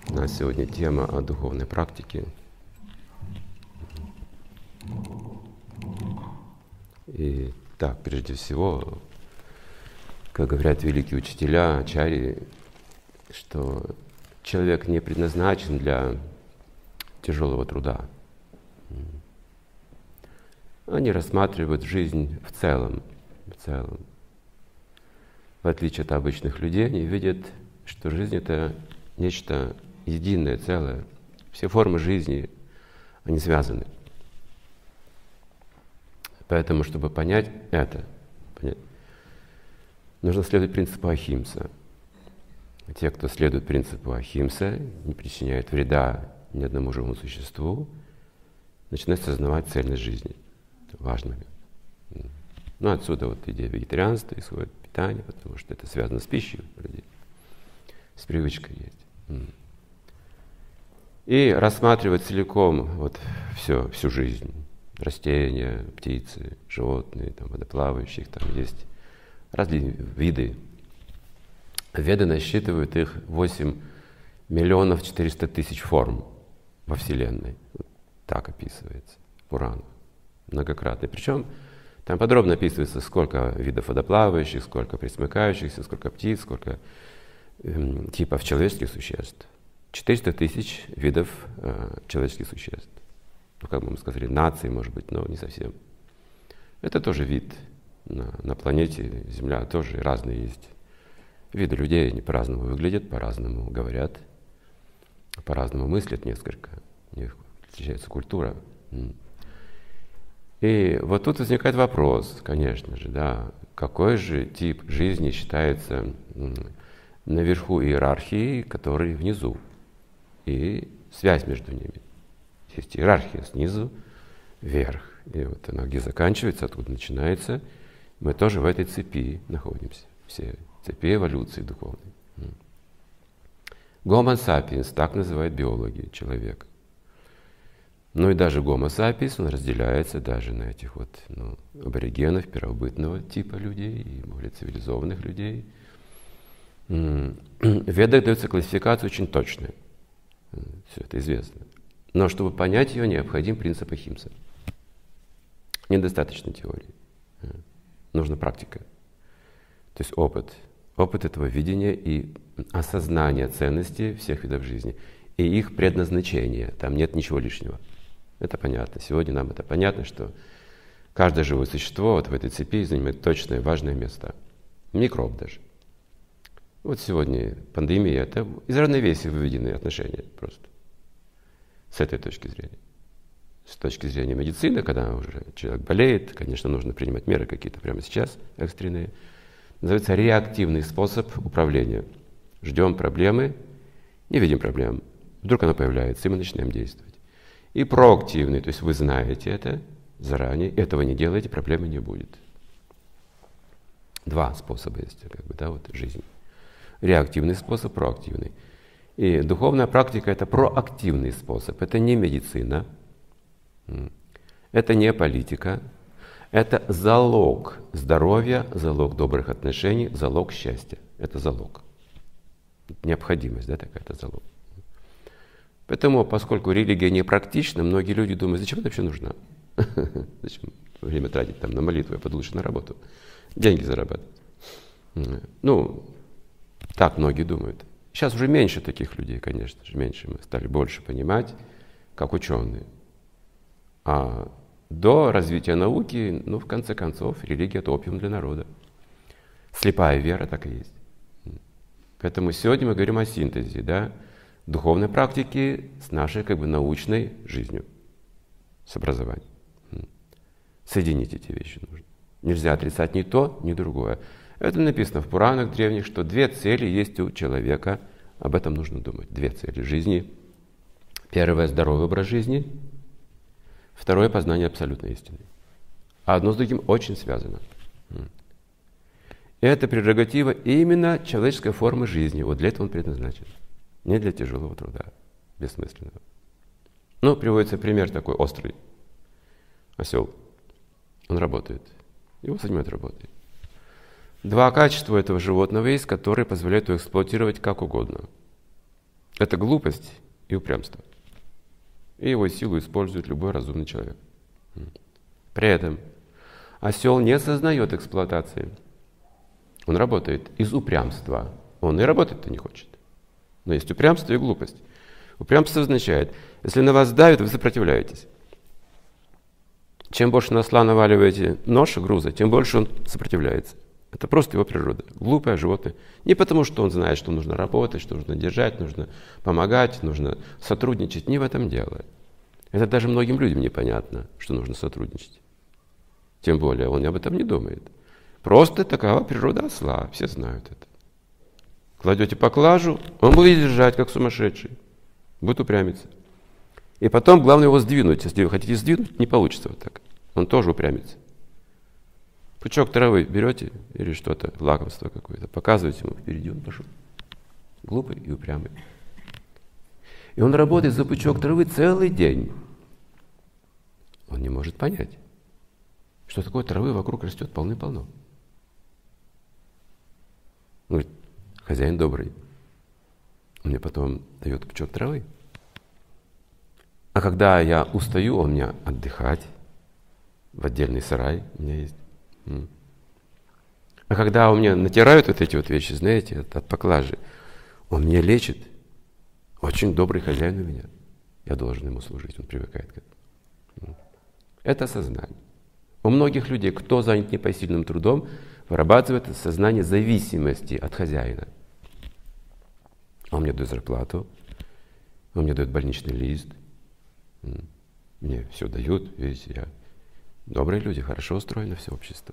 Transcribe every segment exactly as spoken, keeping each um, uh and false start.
У нас сегодня тема о духовной практике. И так, прежде всего, как говорят великие учителя, ачарьи, что человек не предназначен для тяжелого труда. Они рассматривают жизнь в целом, в целом. В отличие от обычных людей, они видят, что жизнь — это нечто единое, целое. Все формы жизни, они связаны. Поэтому, чтобы понять это, понять, нужно следовать принципу ахимса. Те, кто следует принципу ахимса, не причиняет вреда ни одному живому существу, начинают осознавать цельность жизни. Это важно. Ну, отсюда вот идея вегетарианства исходит, питания, потому что это связано с пищей у людей, с привычкой есть. И рассматривать целиком вот все, всю жизнь. Растения, птицы, животные, там, водоплавающих, там есть разные виды. Веды насчитывают их восемь миллионов четыреста тысяч форм во Вселенной. Вот так описывается в Пуранах многократно. Причем там подробно описывается, сколько видов водоплавающих, сколько пресмыкающихся, сколько птиц, сколько э, типов человеческих существ. четыреста тысяч видов э, человеческих существ. Ну, как бы мы сказали, нации, может быть, но не совсем. Это тоже вид. На, на планете Земля тоже разные есть виды людей. Они по-разному выглядят, по-разному говорят, по-разному мыслят несколько. У них отличается культура. И вот тут возникает вопрос, конечно же, да, какой же тип жизни считается наверху иерархии, который внизу, и связь между ними. Есть иерархия снизу вверх, и вот она где заканчивается, откуда начинается, мы тоже в этой цепи находимся, все цепи эволюции духовной. Homo sapiens, так называют биологи человека. Ну и даже Homo sapiens, он разделяется даже на этих вот ну, аборигенов, первобытного типа людей и более цивилизованных людей. В Ведах дается классификация очень точная. Все это известно. Но чтобы понять ее, необходим принцип ахимса. Недостаточно теории. Нужна практика. То есть опыт. Опыт этого видения и осознания ценности всех видов жизни. И их предназначения. Там нет ничего лишнего. Это понятно. Сегодня нам это понятно, что каждое живое существо вот в этой цепи занимает точное важное место. Микроб даже. Вот сегодня пандемия — это из равновесия выведенные отношения просто. С этой точки зрения. С точки зрения медицины, когда уже человек болеет, конечно, нужно принимать меры какие-то прямо сейчас, экстренные. Называется реактивный способ управления. Ждем проблемы, не видим проблем. Вдруг она появляется, и мы начинаем действовать. И проактивный, то есть вы знаете это заранее, этого не делаете, проблемы не будет. Два способа есть, как бы, да, вот жизнь. Реактивный способ, проактивный. И духовная практика — это проактивный способ. Это не медицина, это не политика, это залог здоровья, залог добрых отношений, залог счастья. Это залог. Необходимость, да, такая-то залог. Поэтому, поскольку религия не практична, многие люди думают, зачем она вообще нужна? Зачем время тратить там на молитву, я пойду лучше на работу, деньги зарабатывать. Ну, так многие думают. Сейчас уже меньше таких людей, конечно же, меньше. Мы стали больше понимать, как ученые. А до развития науки, ну, в конце концов, религия — это опиум для народа. Слепая вера так и есть. Поэтому сегодня мы говорим о синтезе, да, духовной практики с нашей, как бы, научной жизнью, с образованием. Соединить эти вещи нужно. Нельзя отрицать ни то, ни другое. Это написано в Пуранах древних, что две цели есть у человека. Об этом нужно думать. Две цели жизни. Первое — здоровый образ жизни. Второе — познание абсолютной истины. А одно с другим очень связано. Это прерогатива именно человеческой формы жизни. Вот для этого он предназначен. Не для тяжелого труда, бессмысленного. Ну, приводится пример такой острый. Осел. Он работает. Его занимает работой. Два качества этого животного есть, которые позволяют его эксплуатировать как угодно. Это глупость и упрямство. И его силу использует любой разумный человек. При этом осел не осознает эксплуатации. Он работает из упрямства. Он и работать-то не хочет. Но есть упрямство и глупость. Упрямство означает, если на вас давят, вы сопротивляетесь. Чем больше на осла наваливаете ноша, груза, тем больше он сопротивляется. Это просто его природа. Глупое животное. Не потому, что он знает, что нужно работать, что нужно держать, нужно помогать, нужно сотрудничать. Не в этом дело. Это даже многим людям непонятно, что нужно сотрудничать. Тем более он об этом не думает. Просто такова природа осла. Все знают это. Кладете поклажу, он будет держать, как сумасшедший. Будет упрямиться. И потом главное его сдвинуть. Если вы хотите сдвинуть, не получится вот так. Он тоже упрямится. Пучок травы берете или что-то, лакомство какое-то, показываете ему, впереди он пошел. Глупый и упрямый. И он работает за пучок травы целый день. Он не может понять, что такое травы вокруг растет полным-полно. Он говорит, хозяин добрый, он мне потом дает пучок травы. А когда я устаю, он мне отдыхать в отдельный сарай у меня есть. А когда у меня натирают вот эти вот вещи, знаете, от, от поклажи, он меня лечит. Очень добрый хозяин у меня. Я должен ему служить, он привыкает к этому. Это сознание. У многих людей, кто занят непосильным трудом, вырабатывает сознание зависимости от хозяина. Он мне дает зарплату, он мне дает больничный лист, мне все дают, видите, я... Добрые люди, хорошо устроено все общество.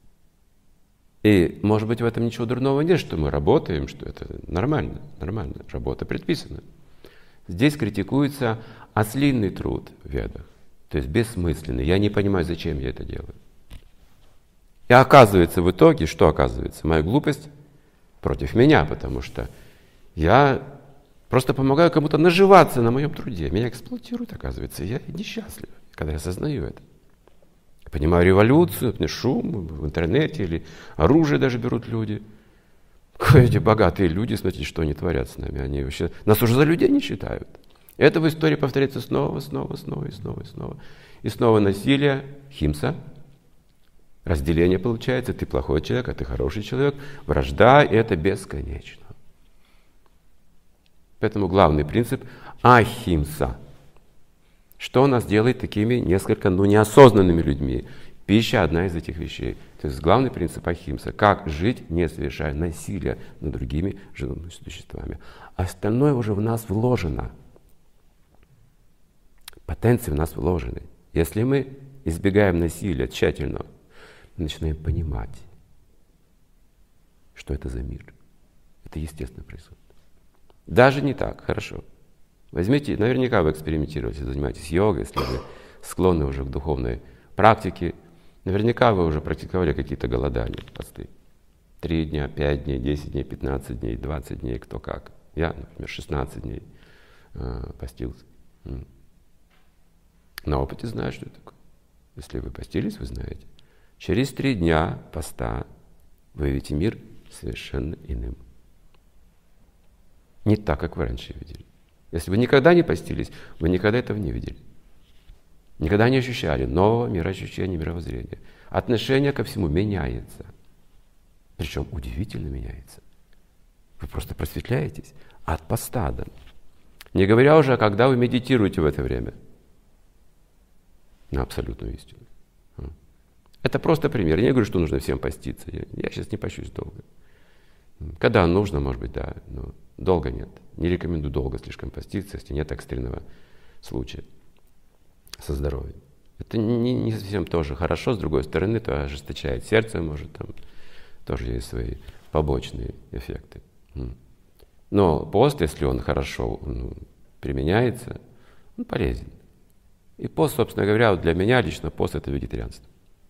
И, может быть, в этом ничего дурного нет, что мы работаем, что это нормально, нормально, работа предписана. Здесь критикуется ослинный труд в ведах, то есть бессмысленный. Я не понимаю, зачем я это делаю. И оказывается в итоге, что оказывается? Моя глупость против меня, потому что я просто помогаю кому-то наживаться на моем труде. Меня эксплуатируют, оказывается, я несчастлив, когда я осознаю это. Понимаю революцию, шум в интернете или оружие даже берут люди. Эти богатые люди, смотрите, что они творят с нами. Они вообще нас уже за людей не считают. Это в истории повторяется снова, снова, снова и снова и снова. И снова насилие, химса, разделение получается. Ты плохой человек, а ты хороший человек. Вражда, и это бесконечно. Поэтому главный принцип – ахимса. Что нас делает такими несколько, ну, неосознанными людьми? Пища – одна из этих вещей. То есть главный принцип ахимса – как жить, не совершая насилия над другими живыми существами. Остальное уже в нас вложено. Потенции в нас вложены. Если мы избегаем насилия тщательно, мы начинаем понимать, что это за мир. Это естественно происходит. Даже не так, хорошо. Возьмите, наверняка вы экспериментируете, занимаетесь йогой, если вы склонны уже к духовной практике. Наверняка вы уже практиковали какие-то голодания, посты. Три дня, пять дней, десять дней, пятнадцать дней, двадцать дней, кто как. Я, например, шестнадцать дней э, постился. На опыте знаю, что это такое. Если вы постились, вы знаете. Через три дня поста вы видите мир совершенно иным. Не так, как вы раньше видели. Если вы никогда не постились, вы никогда этого не видели. Никогда не ощущали нового мироощущения, мировоззрения. Отношение ко всему меняется. Причем удивительно меняется. Вы просто просветляетесь от поста. Не говоря уже, когда вы медитируете в это время на абсолютную истину. Это просто пример. Я не говорю, что нужно всем поститься. Я, я сейчас не пощусь долго. Когда нужно, может быть, да, но долго нет. Не рекомендую долго слишком поститься, если нет экстренного случая со здоровьем. Это не, не совсем тоже хорошо, с другой стороны, то ожесточает сердце, может, там тоже есть свои побочные эффекты. Но пост, если он хорошо ну, применяется, он полезен. И пост, собственно говоря, вот для меня лично пост – это вегетарианство.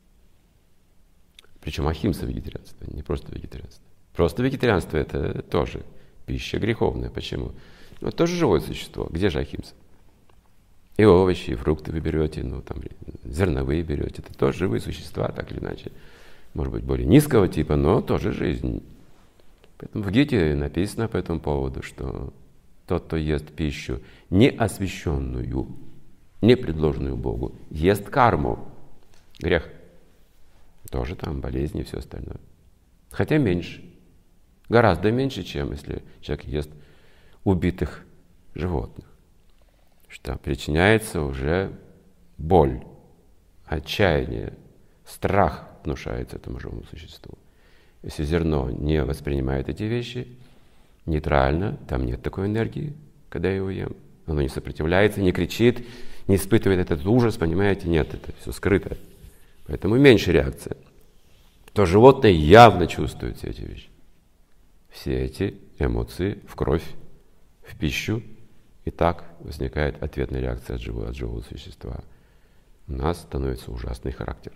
Причем ахимса вегетарианство, не просто вегетарианство. Просто вегетарианство – это тоже пища греховная. Почему? Ну, это тоже живое существо. Где же ахимса? И овощи, и фрукты вы берете, ну, там, зерновые берете. Это тоже живые существа, так или иначе. Может быть, более низкого типа, но тоже жизнь. Поэтому в Гите написано по этому поводу, что тот, кто ест пищу, не освященную, не предложенную Богу, ест карму, грех. Тоже там болезни и все остальное. Хотя меньше. Гораздо меньше, чем если человек ест убитых животных. Что причиняется уже боль, отчаяние, страх внушается этому живому существу. Если зерно не воспринимает эти вещи нейтрально, там нет такой энергии, когда я его ем. Оно не сопротивляется, не кричит, не испытывает этот ужас, понимаете? Нет, это все скрыто. Поэтому меньше реакция. То животное явно чувствует все эти вещи. Все эти эмоции в кровь, в пищу. И так возникает ответная реакция от живого, от живого существа. У нас становится ужасный характер.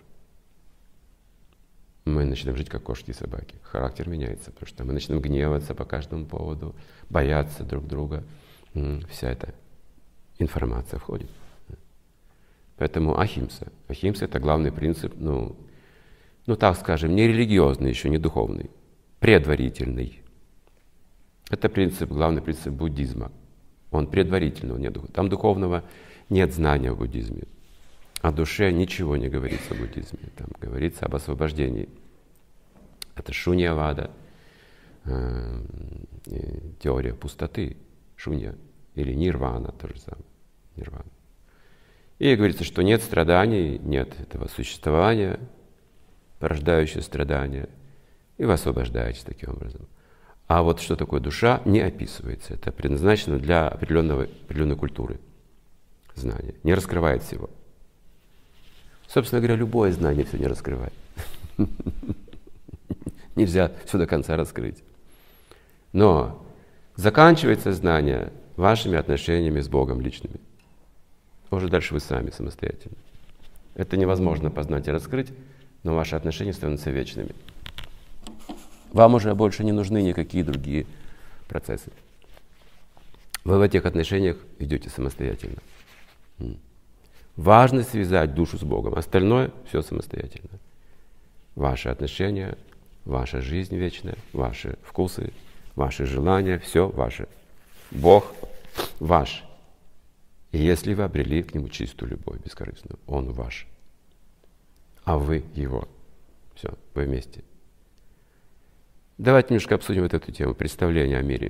Мы начинаем жить как кошки и собаки. Характер меняется, потому что мы начинаем гневаться по каждому поводу, бояться друг друга. Вся эта информация входит. Поэтому ахимса. Ахимса — это главный принцип, ну, ну так скажем, не религиозный, еще не духовный, предварительный. Это принцип, главный принцип буддизма. Он предварительный, он не духовный. Там духовного нет знания в буддизме. О душе ничего не говорится в буддизме. Там говорится об освобождении. Это шуньявада, э, теория пустоты, шунья, или нирвана, то же самое. Нирвана. И говорится, что нет страданий, нет этого существования, порождающего страдания, и вы освобождаетесь таким образом. А вот что такое душа, не описывается. Это предназначено для определенного, определенной культуры знания. Не раскрывает всего. Собственно говоря, любое знание все не раскрывает. Нельзя все до конца раскрыть. Но заканчивается знание вашими отношениями с Богом личными. Уже дальше вы сами самостоятельно. Это невозможно познать и раскрыть, но ваши отношения становятся вечными. Вам уже больше не нужны никакие другие процессы. Вы в этих отношениях идете самостоятельно. Важно связать душу с Богом. Остальное все самостоятельно. Ваши отношения, ваша жизнь вечная, ваши вкусы, ваши желания, все ваше. Бог ваш. И если вы обрели к Нему чистую любовь, бескорыстную, Он ваш. А вы Его. Все, вы вместе. Давайте немножко обсудим вот эту тему, представление о мире.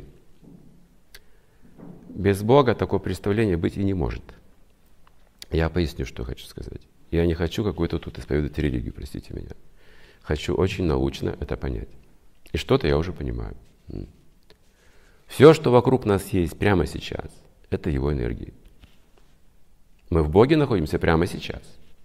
Без Бога такого представления быть и не может. Я поясню, что хочу сказать. Я не хочу какую-то тут исповедовать религию, простите меня. Хочу очень научно это понять. И что-то я уже понимаю. Все, что вокруг нас есть прямо сейчас, это Его энергии. Мы в Боге находимся прямо сейчас.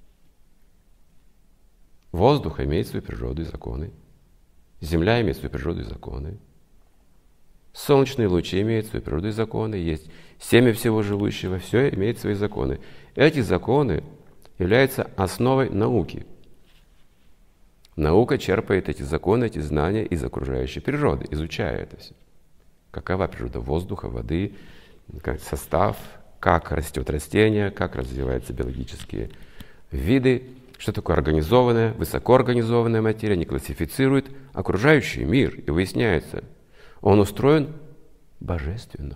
Воздух имеет свою природу и законы. Земля имеет свою природу и законы. Солнечные лучи имеют свою природу и законы. Есть семя всего живущего. Все имеет свои законы. Эти законы являются основой науки. Наука черпает эти законы, эти знания из окружающей природы, изучая это все. Какова природа воздуха, воды, как состав, как растет растение, как развиваются биологические виды, что такое организованная, высокоорганизованная материя, не классифицирует окружающий мир. И выясняется, он устроен божественно.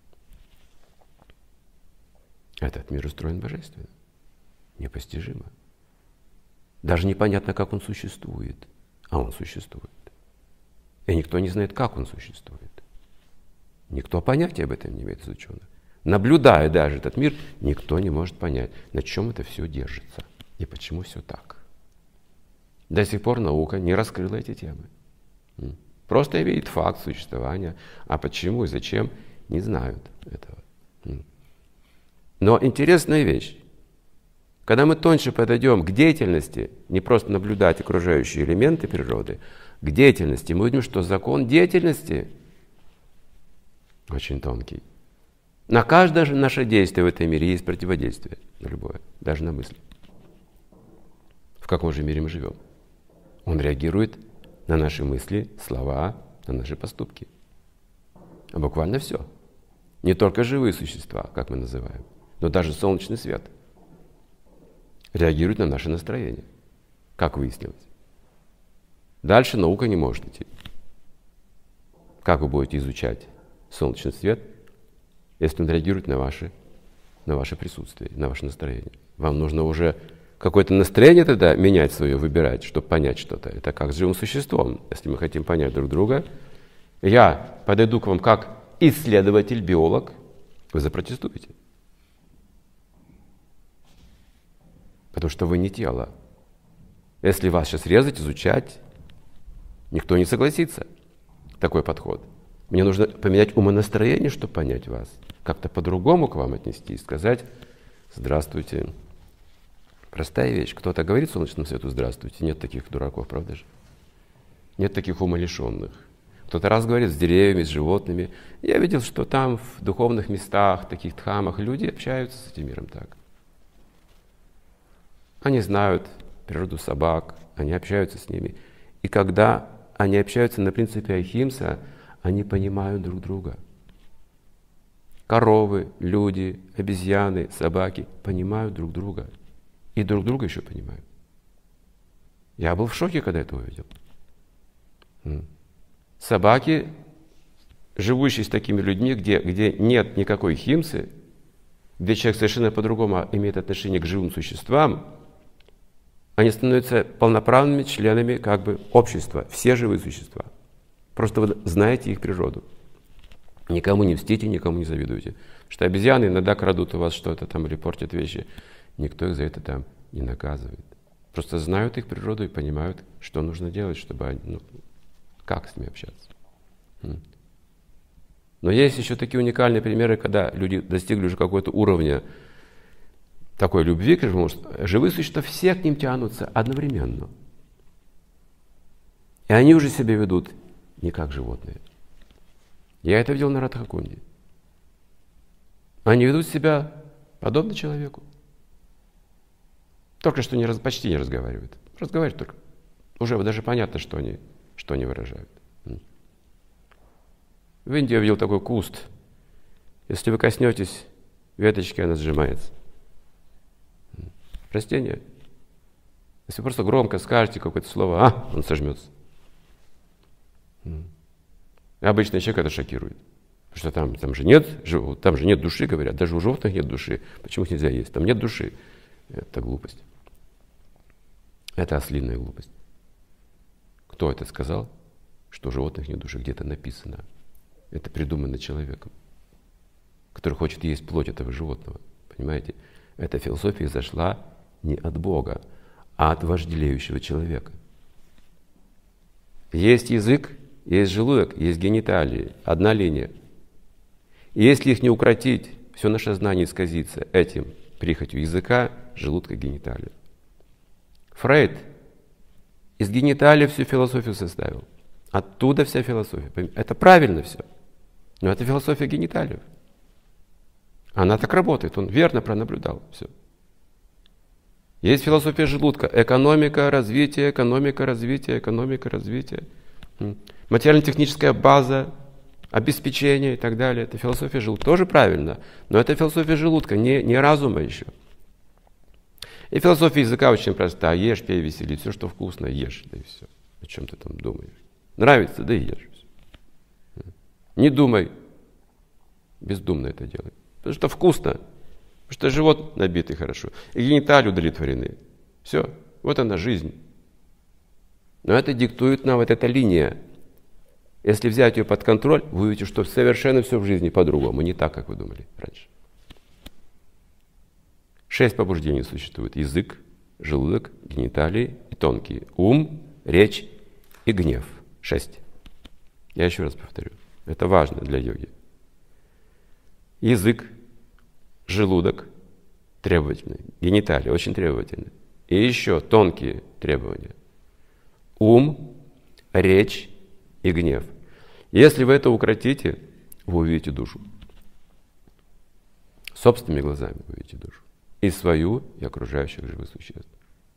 Этот мир устроен божественно. Непостижимо. Даже непонятно, как он существует. А он существует. И никто не знает, как он существует. Никто понятия об этом не имеет из ученых. Наблюдая даже этот мир, никто не может понять, на чем это все держится. И почему все так? До сих пор наука не раскрыла эти темы. Просто видит факт существования, а почему и зачем, не знают этого. Но интересная вещь. Когда мы тоньше подойдем к деятельности, не просто наблюдать окружающие элементы природы, к деятельности, мы увидим, что закон деятельности очень тонкий. На каждое наше действие в этом мире есть противодействие, на любое, даже на мысли. В каком же мире мы живем? Он реагирует на наши мысли, слова, на наши поступки. А буквально все. Не только живые существа, как мы называем, но даже солнечный свет реагирует на наше настроение, как выяснилось. Дальше наука не может идти. Как вы будете изучать солнечный свет, если он реагирует на ваше, на ваше присутствие, на ваше настроение. Вам нужно уже какое-то настроение тогда менять свое, выбирать, чтобы понять что-то. Это как с живым существом. Если мы хотим понять друг друга, я подойду к вам как исследователь, биолог, вы запротестуете. Потому что вы не тело. Если вас сейчас резать, изучать, никто не согласится. Такой подход. Мне нужно поменять умонастроение, чтобы понять вас. Как-то по-другому к вам отнестись, сказать «Здравствуйте». Простая вещь. Кто-то говорит солнечному свету «Здравствуйте». Нет таких дураков, правда же? Нет таких умалишенных. Кто-то раз говорит с деревьями, с животными. Я видел, что там в духовных местах, таких дхамах, люди общаются с этим миром так. Они знают природу собак, они общаются с ними. И когда они общаются на принципе ахимса, они понимают друг друга. Коровы, люди, обезьяны, собаки понимают друг друга. И друг друга еще понимают. Я был в шоке, когда это увидел. Собаки, живущие с такими людьми, где, где нет никакой химсы, где человек совершенно по-другому имеет отношение к живым существам, они становятся полноправными членами как бы общества, все живые существа. Просто вы знаете их природу. Никому не мстите, никому не завидуйте. Потому что обезьяны иногда крадут у вас что-то там или портят вещи. Никто их за это там не наказывает. Просто знают их природу и понимают, что нужно делать, чтобы они, ну, как с ними общаться. Но есть еще такие уникальные примеры, когда люди достигли уже какого-то уровня такой любви, потому что живые существа все к ним тянутся одновременно. И они уже себя ведут не как животные. Я это видел на Радхакунде. Они ведут себя подобно человеку. Только что не, почти не разговаривают. Разговаривают только. Уже даже понятно, что они, что они выражают. В Индии я видел такой куст. Если вы коснетесь веточки, она сжимается. Растение. Если вы просто громко скажете какое-то слово, а, он сожмется. И обычный человек это шокирует. Потому что там, там, же нет, там же нет души, говорят. Даже у животных нет души. Почему их нельзя есть? Там нет души. Это глупость. Это ослиная глупость. Кто это сказал? Что у животных нет души? Где-то написано. Это придумано человеком, который хочет есть плоть этого животного. Понимаете? Эта философия зашла не от Бога, а от вожделеющего человека. Есть язык, есть желудок, есть гениталии. Одна линия. И если их не укротить, все наше знание исказится этим прихотью языка, желудка, гениталии. Фрейд из гениталии всю философию составил. Оттуда вся философия. Это правильно все. Но это философия гениталиев. Она так работает. Он верно пронаблюдал все. Есть философия желудка. Экономика, развитие, экономика, развитие, экономика, развитие. Материально-техническая база, обеспечение и так далее. Это философия желудка. Тоже правильно. Но это философия желудка, не, не разума еще. И философия языка очень проста. Ешь, пей, веселись. Все, что вкусно, ешь. Да и все. О чем ты там думаешь? Нравится, да и ешь. Не думай. Бездумно это делай. Потому что вкусно. Потому что живот набитый хорошо. И гениталии удовлетворены. Все. Вот она жизнь. Но это диктует нам вот эта линия. Если взять ее под контроль, вы увидите, что совершенно все в жизни по-другому. Не так, как вы думали раньше. Шесть побуждений существует. Язык, желудок, гениталии и тонкие. Ум, речь и гнев. Шесть. Я еще раз повторю. Это важно для йоги. Язык, желудок требовательный. Гениталии очень требовательны. И еще тонкие требования. Ум, речь и гнев. Если вы это укротите, вы увидите душу. Собственными глазами вы увидите душу. И свою, и окружающих живых существ.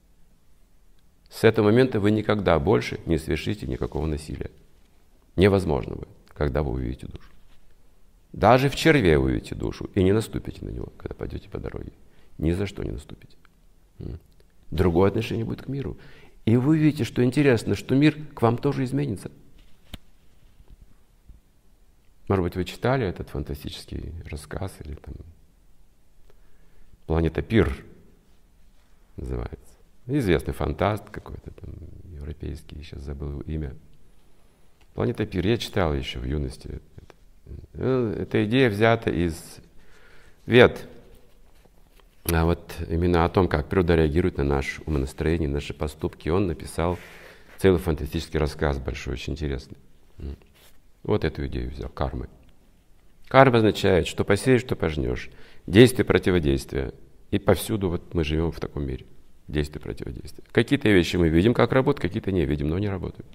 С этого момента вы никогда больше не совершите никакого насилия. Невозможно будет, когда вы увидите душу. Даже в черве вы увидите душу и не наступите на него, когда пойдете по дороге. Ни за что не наступите. Другое отношение будет к миру. И вы увидите, что интересно, что мир к вам тоже изменится. Может быть, вы читали этот фантастический рассказ, или там «Планета Пир» называется. Известный фантаст какой-то там, европейский, сейчас забыл его имя. «Планета Пир». Я читал еще в юности. Эта идея взята из Вед. А вот именно о том, как природа реагирует на наше умонастроение, наши поступки, он написал целый фантастический рассказ большой, очень интересный. Вот эту идею взял, кармы. Карма означает, что посеешь, что пожнешь. Действие, противодействие. И повсюду вот мы живем в таком мире. Действие, противодействие. Какие-то вещи мы видим, как работают, какие-то не видим, но не работают.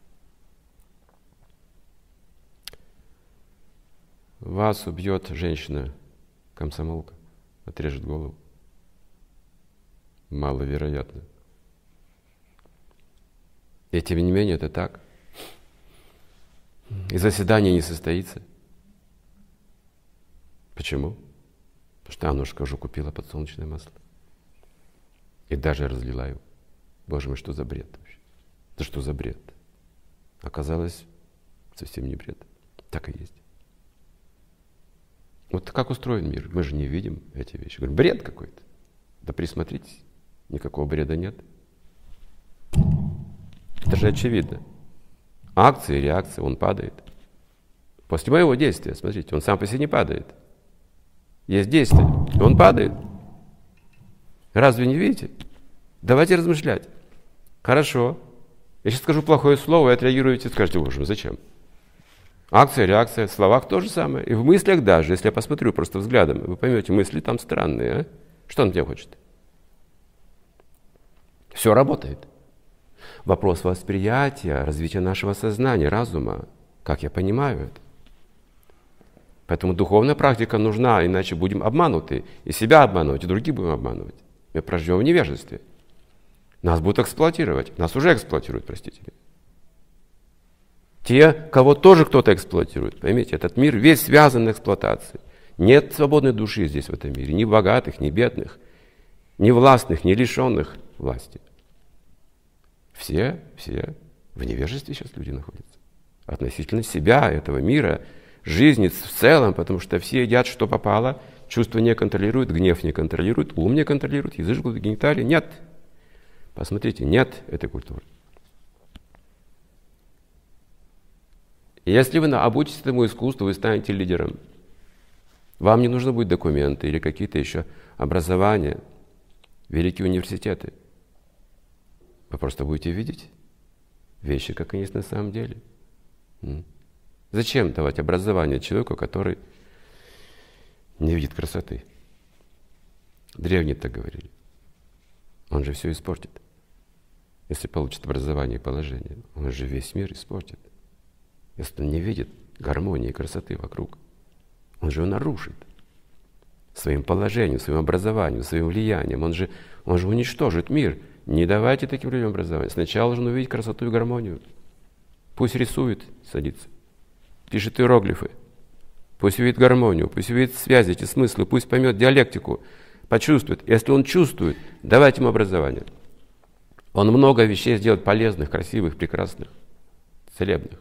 Вас убьет женщина-комсомолка, отрежет голову. Маловероятно. И тем не менее это так. И заседание не состоится. Почему? Потому что Аннушка уже купила подсолнечное масло. И даже разлила его. Боже мой, что за бред вообще? Это что за бред? Оказалось, совсем не бред. Так и есть. Вот как устроен мир? Мы же не видим эти вещи. Говорю, бред какой-то. Да присмотритесь. Никакого бреда нет. Это же очевидно. Акция и реакция, он падает. После моего действия, смотрите, он сам по себе не падает. Есть действие, и он падает. Разве не видите? Давайте размышлять. Хорошо. Я сейчас скажу плохое слово, и отреагируете, скажете, боже, зачем? Акция, реакция, в словах то же самое. И в мыслях даже, если я посмотрю просто взглядом, вы поймете, мысли там странные. А? Что он от меня хочет? Все работает. Вопрос восприятия, развития нашего сознания, разума. Как я понимаю это? Поэтому духовная практика нужна, иначе будем обмануты. И себя обманывать, и других будем обманывать. Мы проживем в невежестве. Нас будут эксплуатировать. Нас уже эксплуатируют, простите. Те, кого тоже кто-то эксплуатирует. Поймите, этот мир весь связан на эксплуатации. Нет свободной души здесь, в этом мире. Ни богатых, ни бедных, ни властных, ни лишенных власти. Все, все в невежестве сейчас люди находятся. Относительно себя, этого мира, жизни в целом, потому что все едят, что попало, чувства не контролируют, гнев не контролируют, ум не контролирует, язык, гениталии. Нет. Посмотрите, нет этой культуры. И если вы обучитесь этому искусству, вы станете лидером. Вам не нужно будет документы или какие-то еще образования, великие университеты. Вы просто будете видеть вещи, как они есть на самом деле. Зачем давать образование человеку, который не видит красоты? Древние так говорили. Он же все испортит. Если получит образование и положение, он же весь мир испортит. Если он не видит гармонии и красоты вокруг, он же его нарушит. Своим положением, своим образованием, своим влиянием. Он же, он же уничтожит мир. Не давайте таким людям образования. Сначала должен увидеть красоту и гармонию. Пусть рисует, садится. Пишет иероглифы. Пусть увидит гармонию, пусть увидит связи, эти смыслы, пусть поймет диалектику, почувствует. Если он чувствует, давайте ему образование. Он много вещей сделает полезных, красивых, прекрасных, целебных.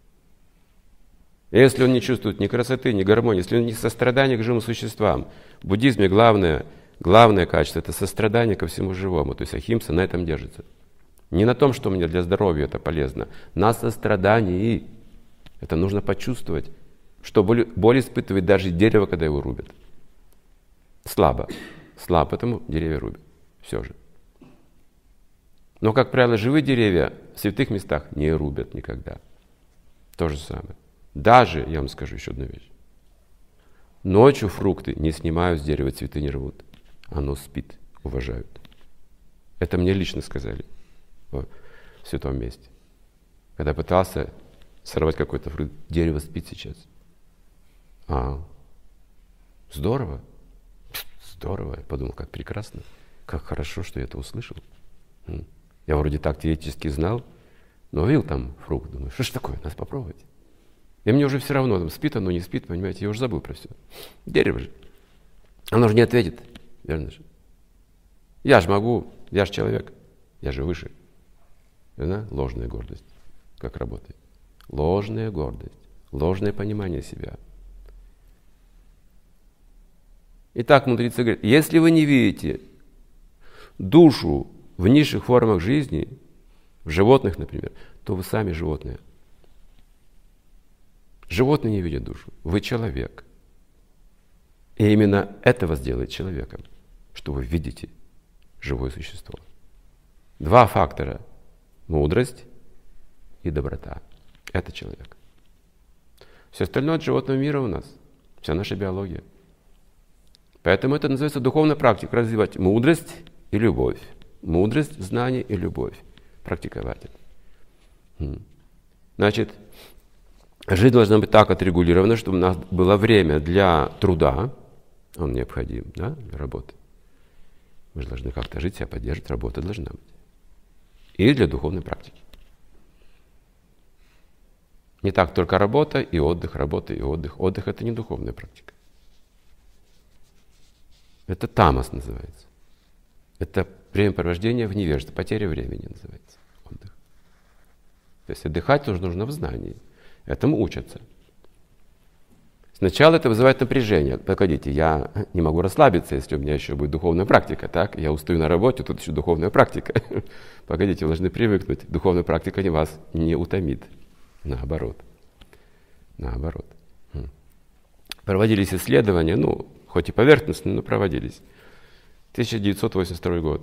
Если он не чувствует ни красоты, ни гармонии, если он не сострадание к живым существам, в буддизме главное, главное качество – это сострадание ко всему живому. То есть ахимса на этом держится. Не на том, что мне для здоровья это полезно, на сострадании. Это нужно почувствовать, что боль, боль испытывает даже дерево, когда его рубят. Слабо. Слабо, поэтому деревья рубят. Все же. Но, как правило, живые деревья в святых местах не рубят никогда. То же самое. Даже, я вам скажу еще одну вещь. Ночью фрукты не снимают с дерева, цветы не рвут. Оно спит, уважают. Это мне лично сказали в святом месте. Когда пытался сорвать какой-то фрукт, дерево спит сейчас. А, здорово. Здорово. Я подумал, как прекрасно. Как хорошо, что я это услышал. Я вроде так теоретически знал, но увидел там фрукт. Думаю, что ж такое, надо попробовать. И мне уже все равно, там спит оно, не спит, понимаете, я уже забыл про все. Дерево же. Оно же не ответит, верно же? Я же могу, я же человек, я же выше. Верно? Ложная гордость. Как работает? Ложная гордость. ложное понимание себя. Итак, мудрецы говорят, если вы не видите душу в низших формах жизни, в животных, например, то вы сами животные. Животные не видят душу. Вы человек. И именно это вас делает человеком, что вы видите живое существо. Два фактора. Мудрость и доброта. Это человек. Все остальное от животного мира у нас. Вся наша биология. Поэтому это называется духовная практика. Развивать мудрость и любовь. Мудрость, знание и любовь. Практиковать это. Значит, жизнь должна быть так отрегулирована, чтобы у нас было время для труда. Он необходим, да, для работы. Мы же должны как-то жить, себя поддерживать. Работа должна быть. И для духовной практики. Не так только работа и отдых, работа и отдых. Отдых – это не духовная практика. Это тамас называется. Это времяпровождение в невежестве, потеря времени называется отдых. То есть отдыхать нужно, нужно в знании. Этому учатся. Сначала это вызывает напряжение. Погодите, я не могу расслабиться, если у меня еще будет духовная практика. Так? Я устаю на работе, тут еще духовная практика. Погодите, вы должны привыкнуть. Духовная практика вас не утомит. Наоборот. Наоборот. Проводились исследования, ну, хоть и поверхностные, но проводились. тысяча девятьсот восемьдесят второй год.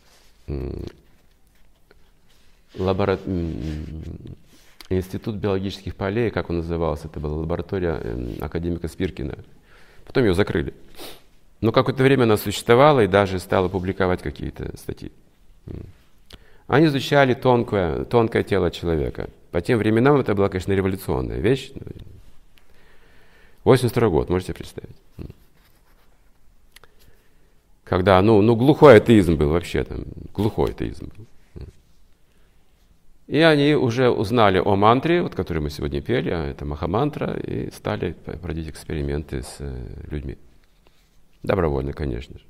Лабора... Институт биологических полей, как он назывался, это была лаборатория академика Спиркина. Потом ее закрыли. Но какое-то время она существовала и даже стала публиковать какие-то статьи. Они изучали тонкое, тонкое тело человека. По тем временам это была, конечно, революционная вещь. восемьдесят второй год, можете представить. Когда, ну, ну глухой атеизм был вообще, там, глухой атеизм был. И они уже узнали о мантре, вот, которую мы сегодня пели, а это махамантра, и стали проводить эксперименты с людьми. Добровольно, конечно же.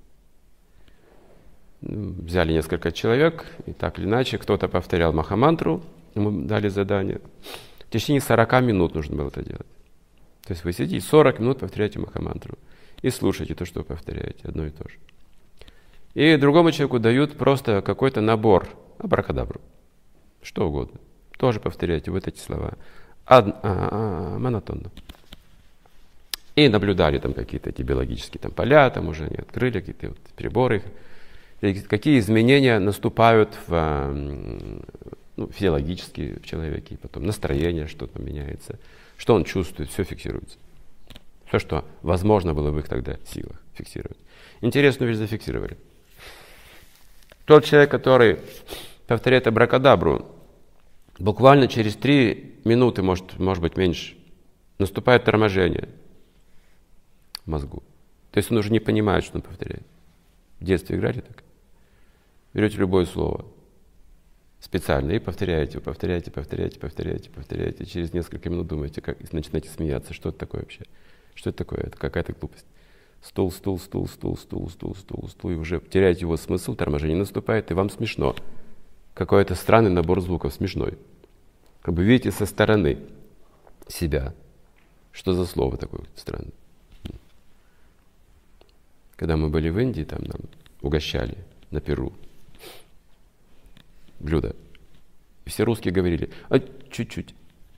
Взяли несколько человек, и так или иначе кто-то повторял махамантру, ему дали задание. В течение сорока минут нужно было это делать. То есть вы сидите сорок минут, повторяете махамантру и слушаете то, что вы повторяете, одно и то же. И другому человеку дают просто какой-то набор, абракадабру, что угодно. Тоже повторяйте вот эти слова. Ад, а, а, монотонно. И наблюдали там какие-то эти биологические там, поля, там уже они открыли какие-то вот приборы. Какие изменения наступают в, ну, физиологически в человеке, потом настроение, что там меняется, что он чувствует, все фиксируется. Все, что возможно было в их тогда силах фиксировать. Интересную вещь зафиксировали. Тот человек, который повторяет абракадабру, буквально через три минуты, может, может быть меньше, наступает торможение в мозгу. То есть он уже не понимает, что он повторяет. В детстве играли так? Берете любое слово специально и повторяете, повторяете, повторяете, повторяете, повторяете. Через несколько минут думаете, как, и начинаете смеяться. Что это такое вообще? Что это такое? Это какая-то глупость. Стул, стул, стул, стул, стул, стул, стул, стул. И уже теряете его смысл, торможение наступает, и вам смешно. Какой-то странный набор звуков, смешной. Как бы видите со стороны себя. Что за слово такое странное? Когда мы были в Индии, там нам угощали на Перу блюдо. И все русские говорили, а чуть-чуть.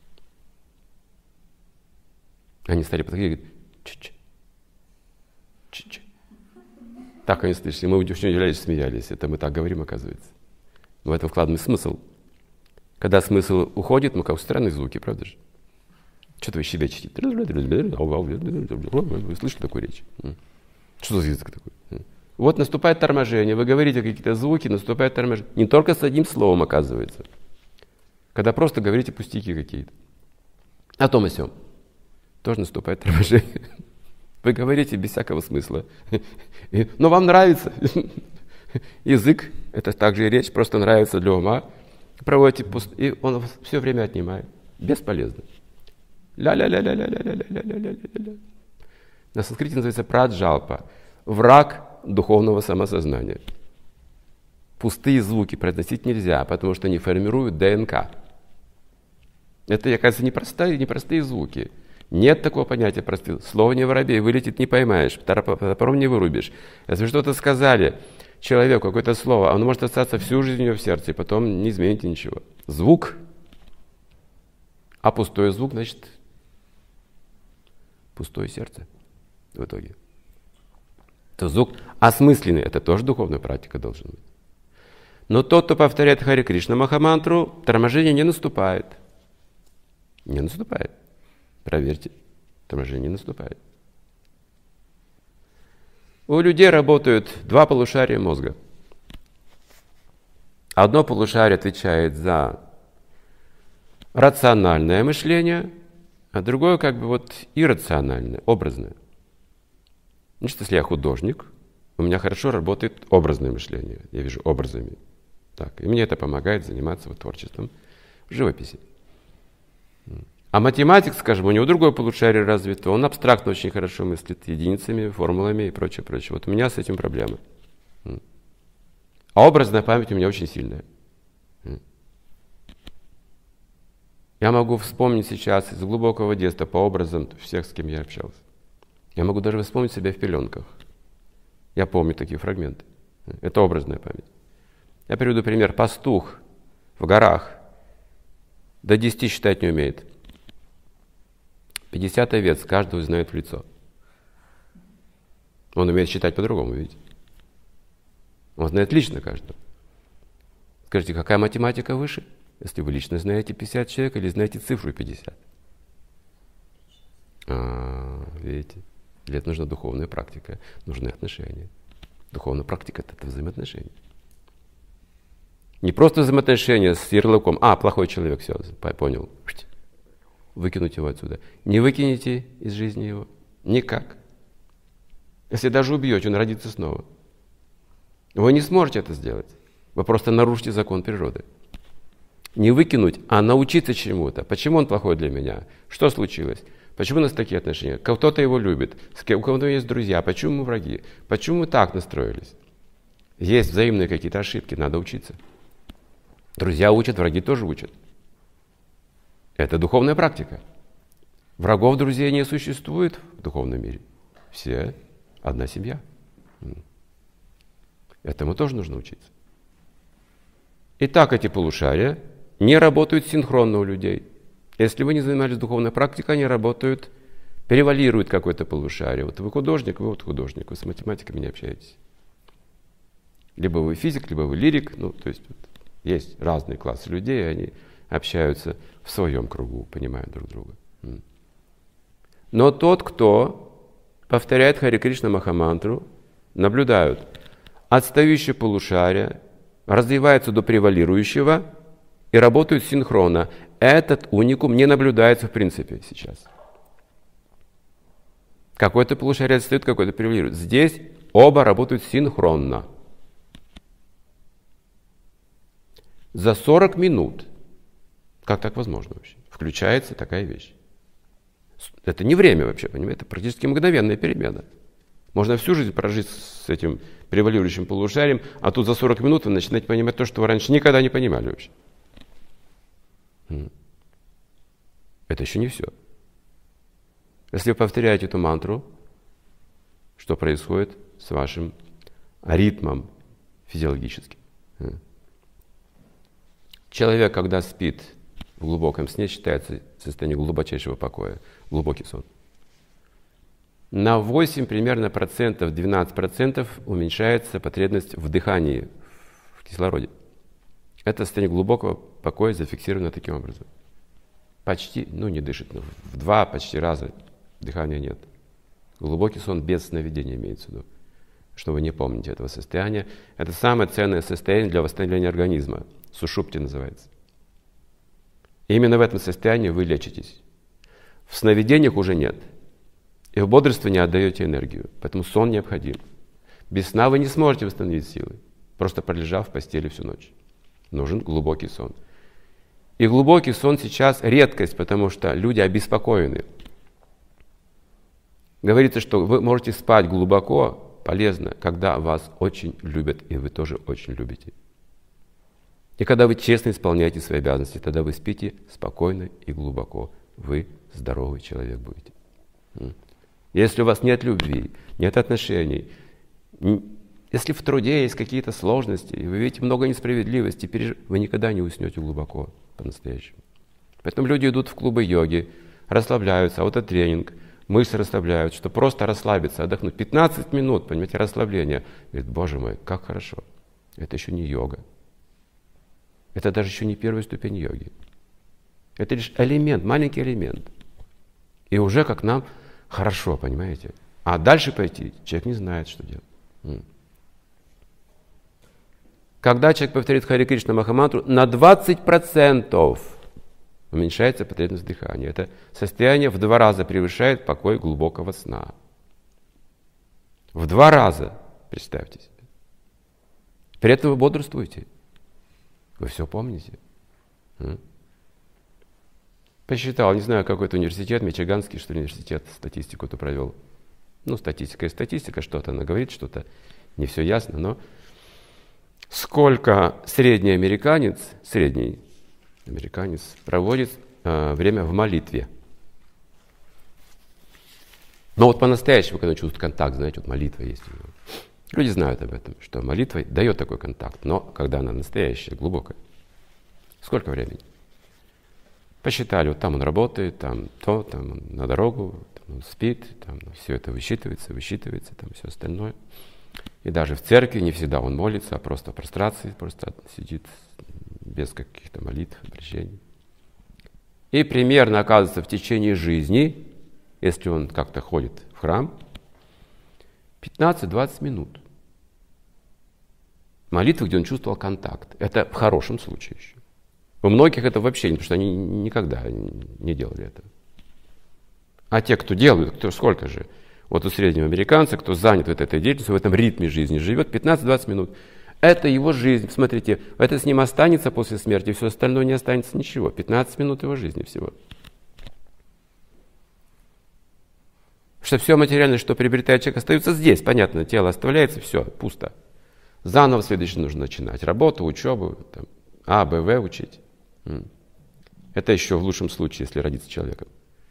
Они стали подходить и говорят, чуть-чуть. Чуть-чуть. Так они слышали. Мы очень удивлялись, смеялись. Это мы так говорим, оказывается. В этом вкладываем смысл. Когда смысл уходит, мы как странные звуки, правда же? Что-то вы щебечете. Вы слышали такую речь? Что за язык такой? Вот наступает торможение, вы говорите какие-то звуки, наступает торможение. Не только с одним словом, оказывается. Когда просто говорите пустяки какие-то. О том и сём. Тоже наступает торможение. Вы говорите без всякого смысла. Но вам нравится. Язык, это также и речь, просто нравится для ума. Проводите пуст... и он все время отнимает. Бесполезно. Ля-ля-ля-ля-ля-ля-ля-ля-ля-ля-ля. На санскрите называется праджалпа. Враг духовного самосознания. Пустые звуки произносить нельзя, потому что они формируют ДНК. Это, оказывается, непростые, непростые звуки. Нет такого понятия простых. Слово не воробей, вылетит не поймаешь, топором не вырубишь. Если вы что-то сказали человеку, какое-то слово, оно может остаться всю жизнь у него в сердце, и потом не измените ничего. Звук, а пустой звук, значит, пустое сердце в итоге. То звук осмысленный, это тоже духовная практика должна быть. Но тот, кто повторяет Харе Кришна Махамантру, торможение не наступает. Не наступает. Проверьте, торможение не наступает. У людей работают два полушария мозга. Одно полушарие отвечает за рациональное мышление, а другое как бы вот иррациональное, образное. Значит, если я художник, у меня хорошо работает образное мышление. Я вижу образами. Так, и мне это помогает заниматься вот творчеством в живописи. А математик, скажем, у него другое полушарие развито, он абстрактно очень хорошо мыслит единицами, формулами и прочее, прочее. Вот у меня с этим проблемы. А образная память у меня очень сильная. Я могу вспомнить сейчас из глубокого детства по образам всех, с кем я общался. Я могу даже вспомнить себя в пеленках. Я помню такие фрагменты. Это образная память. Я приведу пример. Пастух в горах до десяти считать не умеет. пятьдесят овец каждого знает в лицо. Он умеет считать по-другому, видите? Он знает лично каждого. Скажите, какая математика выше? Если вы лично знаете пятьдесят человек или знаете цифру пятьдесят? А, видите? Для этого нужна духовная практика, нужны отношения. Духовная практика – это взаимоотношения. Не просто взаимоотношения с ярлыком. А, плохой человек, все, понял. Выкинуть его отсюда. Не выкинете из жизни его. Никак. Если даже убьете, он родится снова. Вы не сможете это сделать. Вы просто нарушите закон природы. Не выкинуть, а научиться чему-то. Почему он плохой для меня? Что случилось? Почему у нас такие отношения? Кто-то его любит, у кого-то есть друзья. Почему мы враги? Почему мы так настроились? Есть взаимные какие-то ошибки, надо учиться. Друзья учат, враги тоже учат. Это духовная практика. Врагов, друзей не существует в духовном мире. Все одна семья. Этому тоже нужно учиться. Итак, эти полушария не работают синхронно у людей. Если вы не занимались духовной практикой, они работают, превалируют какое-то полушарие. Вот вы художник, вы вот художник, вы с математиками не общаетесь. Либо вы физик, либо вы лирик. Ну, то есть вот, есть разные классы людей, они общаются в своем кругу, понимают друг друга. Но тот, кто повторяет Харе Кришна Махамантру, наблюдают, отстающее полушарие развивается до превалирующего и работают синхронно. Этот уникум не наблюдается в принципе сейчас. Какое-то полушарие отстает, какое-то превалирует. Здесь оба работают синхронно. За сорок минут, как так возможно вообще, включается такая вещь. Это не время вообще, понимаете, это практически мгновенная перемена. Можно всю жизнь прожить с этим превалирующим полушарием, а тут за сорок минут вы начинаете понимать то, что вы раньше никогда не понимали вообще. Это еще не все. Если вы повторяете эту мантру, что происходит с вашим ритмом физиологическим? Человек, когда спит в глубоком сне, считается состояние глубочайшего покоя, глубокий сон. На восемь примерно процентов, двенадцать процентов уменьшается потребность в дыхании, в кислороде. Это состояние глубокого покоя зафиксировано таким образом. Почти, ну не дышит, но в два почти раза дыхания нет. Глубокий сон без сновидения имеется в виду. Что вы не помните этого состояния. Это самое ценное состояние для восстановления организма. Сушупти называется. И именно в этом состоянии вы лечитесь. В сновидениях уже нет. И в бодрствовании отдаете энергию. Поэтому сон необходим. Без сна вы не сможете восстановить силы, просто пролежав в постели всю ночь. Нужен глубокий сон. И глубокий сон сейчас редкость, потому что люди обеспокоены. Говорится, что вы можете спать глубоко, полезно, когда вас очень любят, и вы тоже очень любите. И когда вы честно исполняете свои обязанности, тогда вы спите спокойно и глубоко. Вы здоровый человек будете. Если у вас нет любви, нет отношений, если в труде есть какие-то сложности, и вы видите много несправедливости, переж... вы никогда не уснете глубоко по-настоящему. Поэтому люди идут в клубы йоги, расслабляются, аутотренинг, мышцы расслабляют, чтобы просто расслабиться, отдохнуть. пятнадцать минут, понимаете, расслабления. Говорит, боже мой, как хорошо. Это еще не йога. Это даже еще не первая ступень йоги. Это лишь элемент, маленький элемент. И уже как нам хорошо, понимаете. А дальше пойти, человек не знает, что делать. Когда человек повторит Харе Кришна Махамантру, на двадцать процентов уменьшается потребность дыхания. Это состояние в два раза превышает покой глубокого сна. В два раза, представьте себе. При этом вы бодрствуете. Вы все помните. Посчитал, не знаю, какой-то университет, Мичиганский, что ли, университет, статистику-то провел. Ну, статистика и статистика, что-то она говорит, что-то не все ясно, но сколько средний американец, средний американец проводит э, время в молитве. Но вот по-настоящему, когда он чувствует контакт, знаете, вот молитва есть у него. Люди знают об этом, что молитва дает такой контакт, но когда она настоящая, глубокая. Сколько времени? Посчитали, вот там он работает, там то, там он на дорогу, там он спит, там все это высчитывается, высчитывается, там все остальное. И даже в церкви не всегда он молится, а просто в прострации, просто сидит без каких-то молитв, обращений. И примерно, оказывается, в течение жизни, если он как-то ходит в храм, пятнадцать-двадцать минут. Молитвы, где он чувствовал контакт. Это в хорошем случае еще. У многих это вообще не, потому что они никогда не делали это. А те, кто делают, кто сколько же? Вот у среднего американца, кто занят вот этой деятельностью, в этом ритме жизни живет, пятнадцать-двадцать минут. Это его жизнь. Смотрите, это с ним останется после смерти, все остальное не останется ничего. пятнадцать минут его жизни всего. Что все материальное, что приобретает человек, остается здесь. Понятно, тело оставляется, все, пусто. Заново следующее нужно начинать. Работу, учебу, там, А, Б, В учить. Это еще в лучшем случае, если родиться человеком.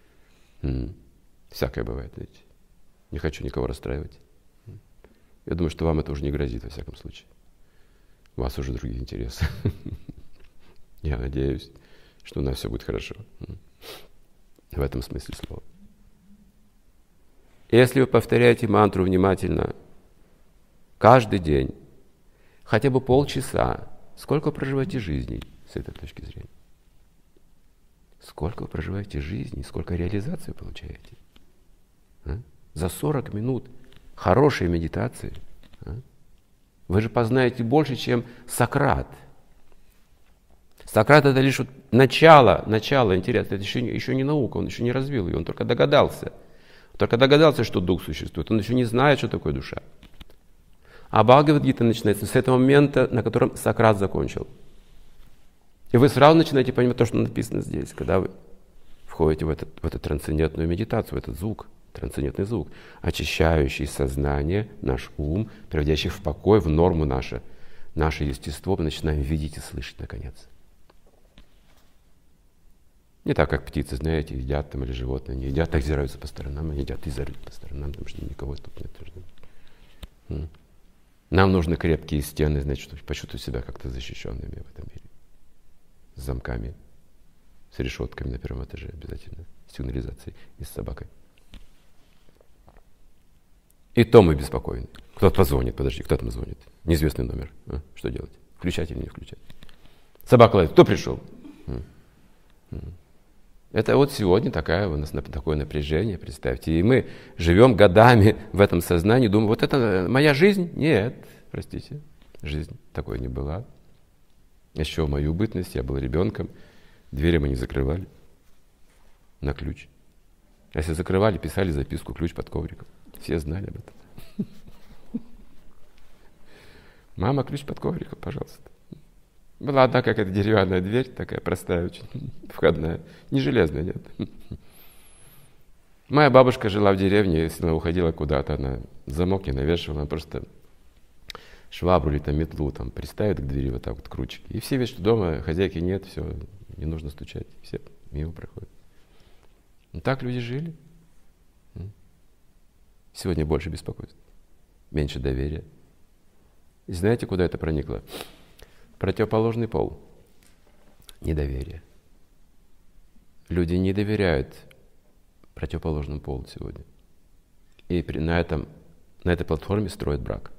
Всякое бывает, знаете. Не хочу никого расстраивать. Я думаю, что вам это уже не грозит, во всяком случае. У вас уже другие интересы. Я надеюсь, что у нас все будет хорошо. В этом смысле слова. Если вы повторяете мантру внимательно каждый день, хотя бы полчаса, сколько вы проживаете жизней с этой точки зрения? Сколько вы проживаете жизни, сколько реализации получаете? А? За сорок минут хорошей медитации а? Вы же познаете больше, чем Сократ. Сократ — это лишь вот начало, начало интереса, это еще, еще не наука, он еще не развил ее, он только догадался. Только догадался, что дух существует. Он еще не знает, что такое душа. А Бхагавад-гита начинается с этого момента, на котором Сократ закончил. И вы сразу начинаете понимать то, что написано здесь, когда вы входите в, этот, в эту трансцендентную медитацию, в этот звук, трансцендентный звук, очищающий сознание, наш ум, приводящий в покой, в норму наше, наше естество, мы начинаем видеть и слышать, наконец. Не так, как птицы, знаете, едят там или животные не едят, так озираются по сторонам, они едят и зарют по сторонам, потому что никого тут нет. Нам нужны крепкие стены, значит, чтобы почувствовать себя как-то защищенными в этом мире. С замками, с решетками на первом этаже обязательно, с сигнализацией и с собакой. И то мы беспокойны. Кто-то позвонит, подожди, кто там звонит? Неизвестный номер. А? Что делать? Включать или не включать? Собака лает. Кто пришел? Это вот сегодня такая, у нас такое напряжение, представьте. И мы живем годами в этом сознании, думаем, вот это моя жизнь? Нет, простите, жизнь такой не была. Еще в мою бытность, я был ребенком, двери мы не закрывали на ключ. А если закрывали, писали записку, ключ под ковриком. Все знали об этом. Мама, ключ под ковриком, пожалуйста. Была одна какая-то деревянная дверь, такая простая очень, входная. Не железная, нет. Моя бабушка жила в деревне, если она уходила куда-то, она замок не навешивала, она просто швабру или там метлу там приставит к двери вот так вот к ручке. И все видят, что дома хозяйки нет, все, не нужно стучать. Все мимо проходят. Ну, так люди жили. Сегодня больше беспокойства, меньше доверия. И знаете, куда это проникло? Противоположный пол. Недоверие. Люди не доверяют противоположному полу сегодня. И на, этом, на этой платформе строят брак.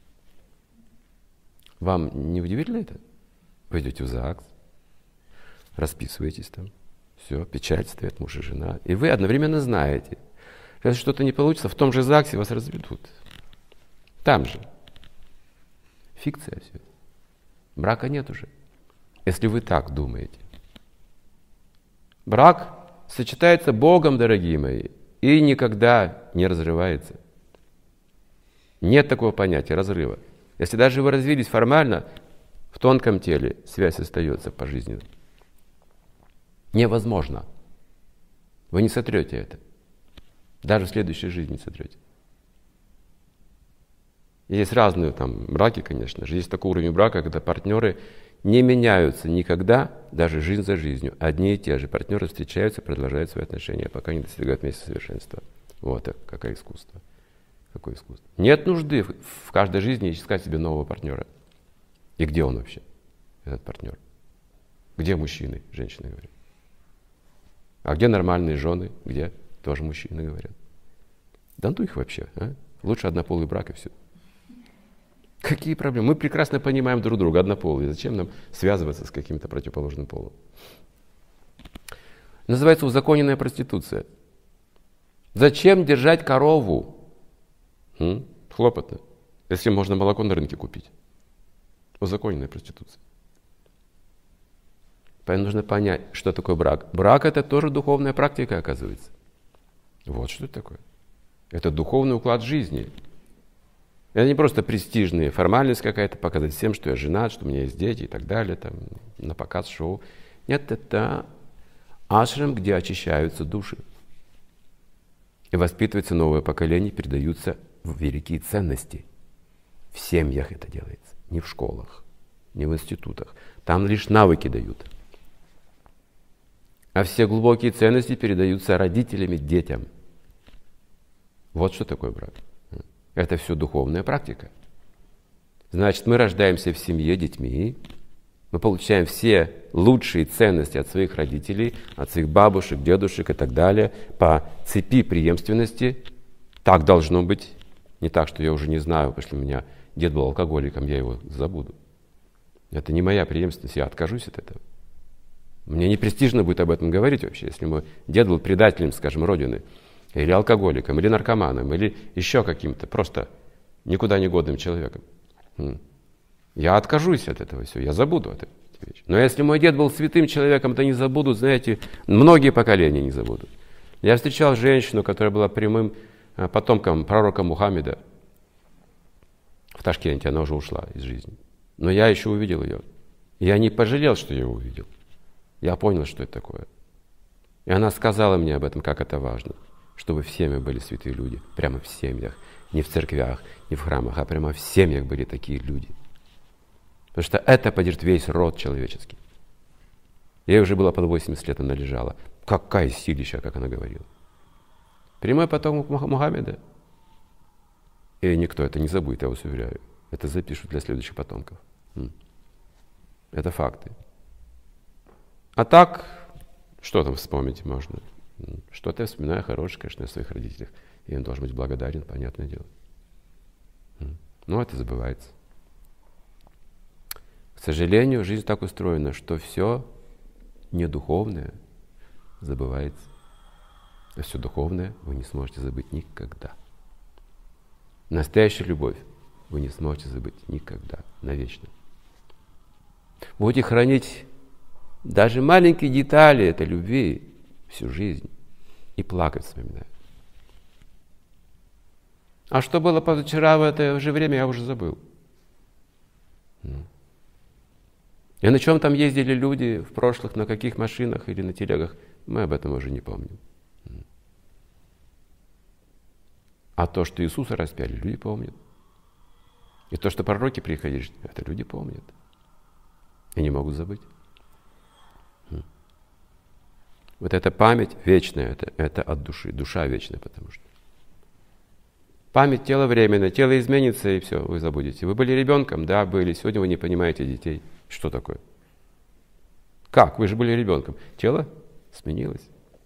Вам не удивительно это? Вы идете в ЗАГС, расписываетесь там, все, печать стоит, муж и жена. И вы одновременно знаете, если что-то не получится, в том же ЗАГСе вас разведут. Там же. Фикция все это. Брака нет уже. Если вы так думаете. Брак сочетается Богом, дорогие мои, и никогда не разрывается. Нет такого понятия разрыва. Если даже вы развелись формально, в тонком теле связь остается пожизненно. Невозможно. Вы не сотрете это. Даже в следующей жизни не сотрете. Есть разные там браки, конечно же. Есть такой уровень брака, когда партнеры не меняются никогда, даже жизнь за жизнью. Одни и те же партнеры встречаются, продолжают свои отношения, пока не достигают вместе совершенства. Вот это какое искусство. Какое искусство. Нет нужды в каждой жизни искать себе нового партнера. И где он вообще, этот партнер? Где мужчины, женщины говорят? А где нормальные жены? Где? Тоже мужчины говорят. Да ну их вообще. А? Лучше однополый брак и все. Какие проблемы? Мы прекрасно понимаем друг друга, однополые. Зачем нам связываться с каким-то противоположным полом? Называется узаконенная проституция. Зачем держать корову? М? Хлопотно. Если можно молоко на рынке купить. Узаконенная проституция. Поэтому нужно понять, что такое брак. Брак — это тоже духовная практика, оказывается. Вот что это такое. Это духовный уклад жизни. Это не просто престижная формальность какая-то, показать всем, что я женат, что у меня есть дети и так далее, там, на показ, шоу. Нет, это ашрам, где очищаются души. И воспитывается новое поколение, передаются великие ценности. В семьях это делается, не в школах, не в институтах. Там лишь навыки дают. А все глубокие ценности передаются родителями детям. Вот что такое брак. Это все духовная практика. Значит, мы рождаемся в семье детьми, мы получаем все лучшие ценности от своих родителей, от своих бабушек, дедушек и так далее, по цепи преемственности. Так должно быть. Не так, что я уже не знаю, потому что у меня дед был алкоголиком, я его забуду. Это не моя преемственность, я откажусь от этого. Мне не престижно будет об этом говорить вообще, если мой дед был предателем, скажем, Родины, или алкоголиком, или наркоманом, или еще каким-то просто никуда не годным человеком. Я откажусь от этого всего, я забуду от этого. Но если мой дед был святым человеком, то не забудут, знаете, многие поколения не забудут. Я встречал женщину, которая была прямым потомком пророка Мухаммеда в Ташкенте, она уже ушла из жизни. Но я еще увидел ее. Я не пожалел, что я ее увидел. Я понял, что это такое. И она сказала мне об этом, как это важно. Чтобы в семьях были святые люди. Прямо в семьях. Не в церквях, не в храмах, а прямо в семьях были такие люди. Потому что это поддержит весь род человеческий. Ей уже было под восемьдесят лет, она лежала. Какая силища, как она говорила. Прямой потомок Мухаммеда. И никто это не забудет, я вас уверяю. Это запишут для следующих потомков. Это факты. А так, что там вспомнить можно? Что-то я вспоминаю хорошее, конечно, о своих родителях. И им должен быть благодарен, понятное дело. Но это забывается. К сожалению, жизнь так устроена, что все недуховное забывается. А все духовное вы не сможете забыть никогда. Настоящую любовь вы не сможете забыть никогда, навечно. Будете хранить даже маленькие детали этой любви всю жизнь и плакать, вспоминая. А что было позавчера в это же время, я уже забыл. И на чем там ездили люди в прошлых, на каких машинах или на телегах, мы об этом уже не помним. А то, что Иисуса распяли, люди помнят. И то, что пророки приходили, это люди помнят. И не могут забыть. Вот эта память вечная, это, это от души. Душа вечная, потому что. Память тела временная, тело изменится, и все, вы забудете. Вы были ребенком? Да, были. Сегодня вы не понимаете детей. Что такое? Как? Вы же были ребенком. Тело сменилось.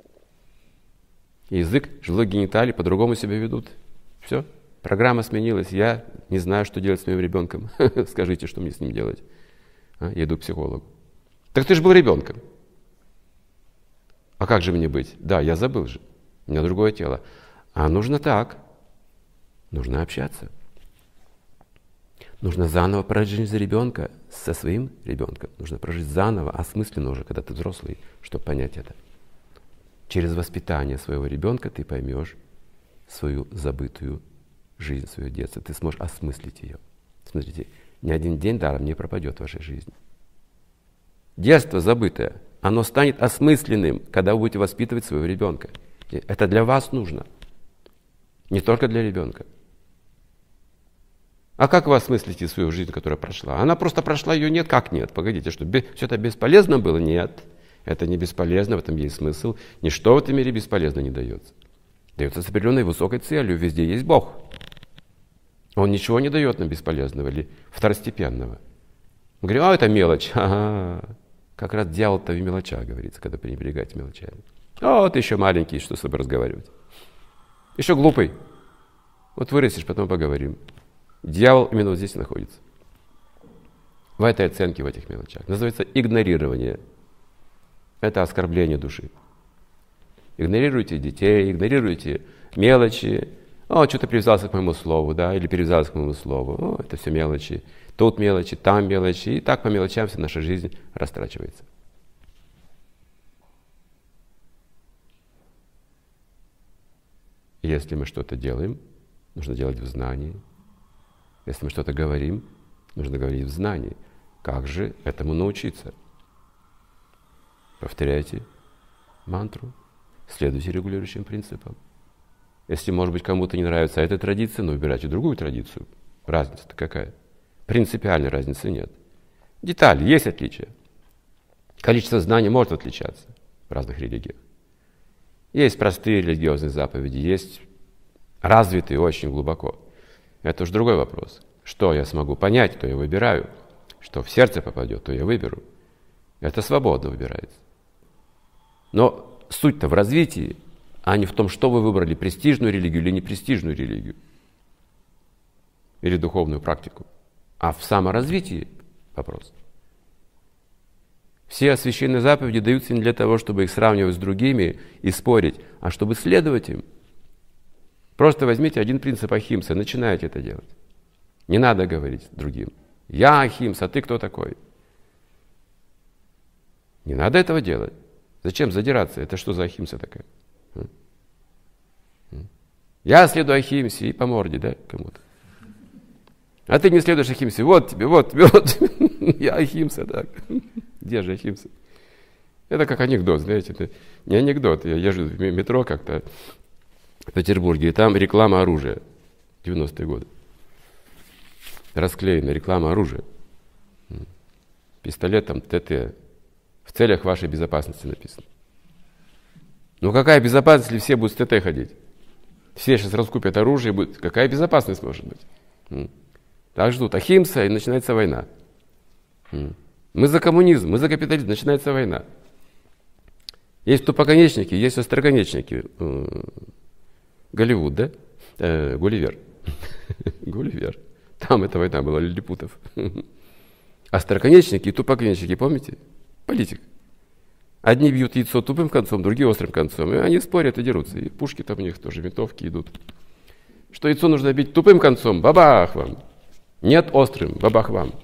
Язык, желудок, гениталии по-другому себя ведут. Все. Программа сменилась. Я не знаю, что делать с моим ребенком. Скажите, что мне с ним делать. А? Я иду к психологу. Так ты же был ребенком. А как же мне быть? Да, я забыл же. У меня другое тело. А нужно так. Нужно общаться. Нужно заново прожить жизнь ребенка со своим ребенком. Нужно прожить заново, осмысленно уже, когда ты взрослый, чтобы понять это. Через воспитание своего ребенка ты поймешь свою забытую жизнь, свое детство. Ты сможешь осмыслить ее. Смотрите, ни один день даром не пропадет в вашей жизни. Детство забытое, оно станет осмысленным, когда вы будете воспитывать своего ребенка. Это для вас нужно, не только для ребенка. А как вы осмыслите свою жизнь, которая прошла? Она просто прошла, ее нет, как нет? Погодите, что все это бесполезно было? Нет, это не бесполезно, в этом есть смысл. Ничто в этом мире бесполезно не дается. Дается с определенной высокой целью, везде есть Бог. Он ничего не дает нам бесполезного или второстепенного. Мы говорим, а это мелочь. Ага. Как раз дьявол-то в мелочах говорится, когда пренебрегаете мелочами. О, ты еще маленький, что с тобой разговаривать? Еще глупый. Вот вырастешь, потом поговорим. Дьявол именно вот здесь находится. В этой оценке, в этих мелочах. Называется игнорирование. Это оскорбление души. Игнорируйте детей, игнорируйте мелочи. О, что-то привязался к моему слову, да, или привязался к моему слову. О, это все мелочи. Тут мелочи, там мелочи. И так по мелочам вся наша жизнь растрачивается. Если мы что-то делаем, нужно делать в знании. Если мы что-то говорим, нужно говорить в знании. Как же этому научиться? Повторяйте мантру, следуйте регулирующим принципам. Если, может быть, кому-то не нравится эта традиция, но выбирайте другую традицию. Разница-то какая? Принципиальной разницы нет. Детали, есть отличия. Количество знаний может отличаться в разных религиях. Есть простые религиозные заповеди, есть развитые очень глубоко. Это уж другой вопрос. Что я смогу понять, то я выбираю. Что в сердце попадет, то я выберу. Это свободно выбирается. Но суть-то в развитии, а не в том, что вы выбрали, престижную религию или непрестижную религию. Или духовную практику. А в саморазвитии вопрос. Все священные заповеди даются не для того, чтобы их сравнивать с другими и спорить, а чтобы следовать им. Просто возьмите один принцип ахимсы и начинайте это делать. Не надо говорить другим. Я ахимса, а ты кто такой? Не надо этого делать. Зачем задираться? Это что за ахимса такая? Я следую ахимсе и по морде, да, кому-то. А ты не следуешь ахимсе. Вот тебе, вот тебе, вот. Я ахимса, так. Где же ахимса? Это как анекдот, знаете. Это не анекдот. Я езжу в метро как-то в Петербурге, и там реклама оружия. девяностые годы. Расклеена реклама оружия. Пистолет там ТТ. В целях вашей безопасности написано. Ну какая безопасность, если все будут с ТТ ходить? Все сейчас раскупят оружие, будет. Какая безопасность может быть? Так ждут ахимса, и начинается война. Мы за коммунизм, мы за капитализм, начинается война. Есть тупоконечники, есть остроконечники. Голливуд, да? Э, Гулливер. Гулливер. Там эта война была, лилипутов. Остроконечники и тупоконечники, помните? Политик. Одни бьют яйцо тупым концом, другие острым концом. И они спорят и дерутся. И пушки там у них тоже, винтовки идут. Что яйцо нужно бить тупым концом, бабах вам. Нет острым, бабах вам.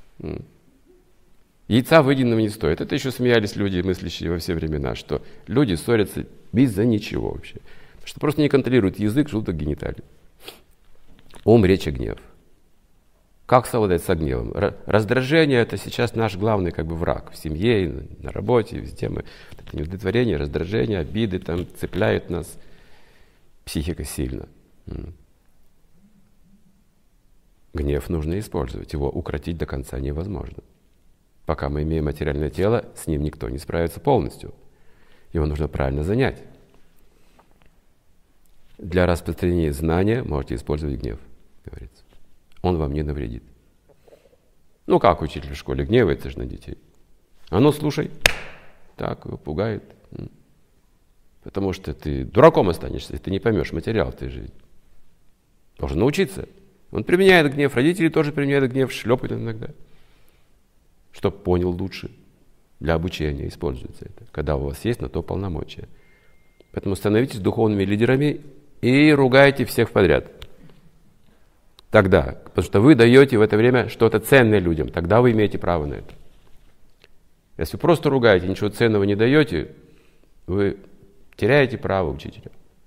Яйца выеденного не стоит. Это еще смеялись люди, мыслящие во все времена, что люди ссорятся без-за ничего вообще. Потому что просто не контролируют язык, желудок, гениталии. Ум, речь и гнев. Как совладать с гневом? Раздражение – это сейчас наш главный как бы враг в семье, на работе, везде мы. Это неудовлетворение, раздражение, обиды там цепляют нас. Психика сильно. Гнев нужно использовать, его укротить до конца невозможно. Пока мы имеем материальное тело, с ним никто не справится полностью. Его нужно правильно занять. Для распространения знания можете использовать гнев, говорится. Он вам не навредит. Ну как учитель в школе гневается же на детей? А ну слушай, так его пугает. Потому что ты дураком останешься, ты не поймешь материал, ты же должен научиться. Он применяет гнев, родители тоже применяют гнев, шлепают иногда. Чтоб понял лучше. Для обучения используется это, когда у вас есть на то полномочия. Поэтому становитесь духовными лидерами и ругайте всех подряд. Тогда, потому что вы даете в это время что-то ценное людям, тогда вы имеете право на это. Если вы просто ругаете, ничего ценного не даете, вы теряете право учителя.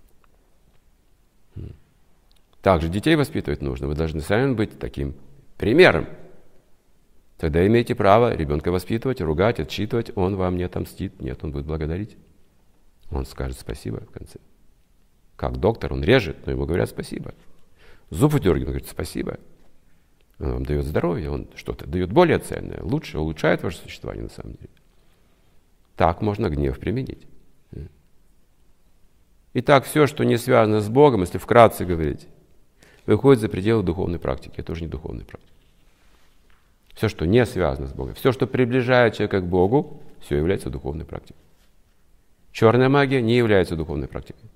Также детей воспитывать нужно. Вы должны сами быть таким примером. Тогда имеете право ребенка воспитывать, ругать, отчитывать. Он вам не отомстит. Нет, он будет благодарить. Он скажет спасибо в конце. Как доктор, он режет, но ему говорят спасибо. Зуб выдергивает, он говорит спасибо. Он вам дает здоровье, он что-то дает более ценное, лучше, улучшает ваше существование на самом деле. Так можно гнев применить. Итак, все, что не связано с Богом, если вкратце говорить, выходит за пределы духовной практики. Это уже не духовная практика. Все, что не связано с Богом, все, что приближает человека к Богу, все является духовной практикой. Черная магия не является духовной практикой.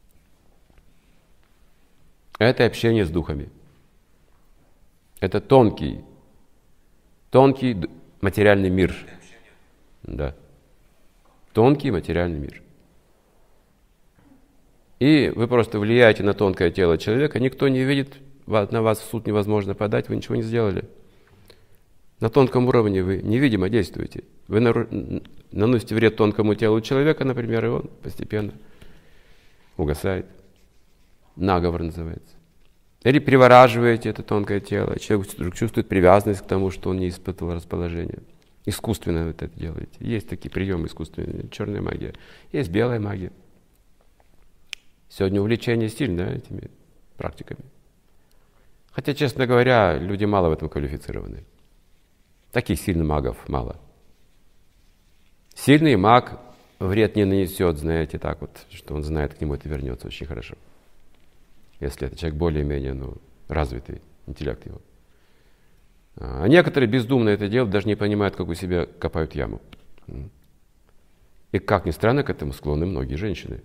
Это общение с духами. Это тонкий, тонкий материальный мир. Да. Тонкий материальный мир. И вы просто влияете на тонкое тело человека, никто не видит, на вас в суд невозможно подать, вы ничего не сделали. На тонком уровне вы невидимо действуете. Вы наносите вред тонкому телу человека, например, и он постепенно угасает. Наговор называется. Или привораживаете это тонкое тело. Человек вдруг чувствует привязанность к тому, что он не испытывал расположения. Искусственно вы это делаете. Есть такие приемы искусственные. Черная магия. Есть белая магия. Сегодня увлечение сильное этими практиками. Хотя, честно говоря, люди мало в этом квалифицированы. Таких сильных магов мало. Сильный маг вред не нанесет, знаете, так вот, что он знает, к нему это вернется очень хорошо. Если это человек более-менее ну, развитый, интеллект его. А некоторые бездумно это делают, даже не понимают, как у себя копают яму. И, как ни странно, к этому склонны многие женщины.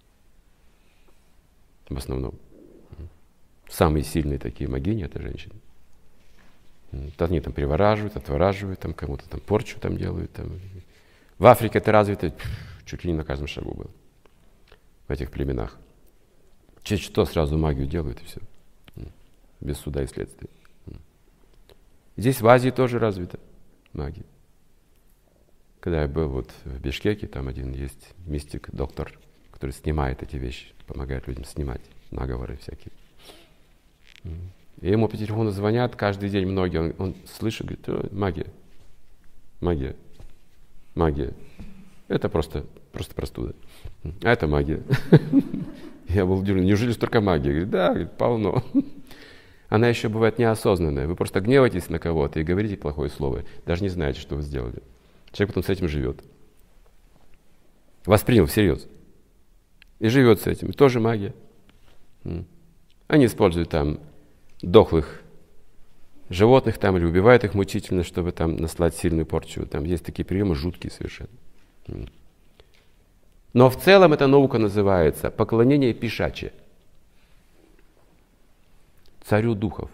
В основном. Самые сильные такие магини — это женщины. Они там привораживают, отвораживают, там кому-то там порчу там делают. Там. В Африке это развито чуть ли не на каждом шагу было. В этих племенах. Чуть что сразу магию делают, и все. Без суда и следствия. Здесь в Азии тоже развита магия. Когда я был вот в Бишкеке, там один есть мистик, доктор, который снимает эти вещи, помогает людям снимать наговоры всякие. И ему по телефону звонят каждый день многие. Он, он слышит, говорит, магия, магия, магия. Это просто, просто простуда. А это магия. Я был удивлен, неужели столько магии? Говорит, да, говорит, полно. Она еще бывает неосознанная. Вы просто гневаетесь на кого-то и говорите плохое слово. Даже не знаете, что вы сделали. Человек потом с этим живет. Воспринял всерьез. И живет с этим. Тоже магия. Они используют там дохлых животных там, или убивают их мучительно, чтобы там наслать сильную порчу. Там есть такие приемы жуткие совершенно. Но в целом эта наука называется поклонение пешачье. Царю духов.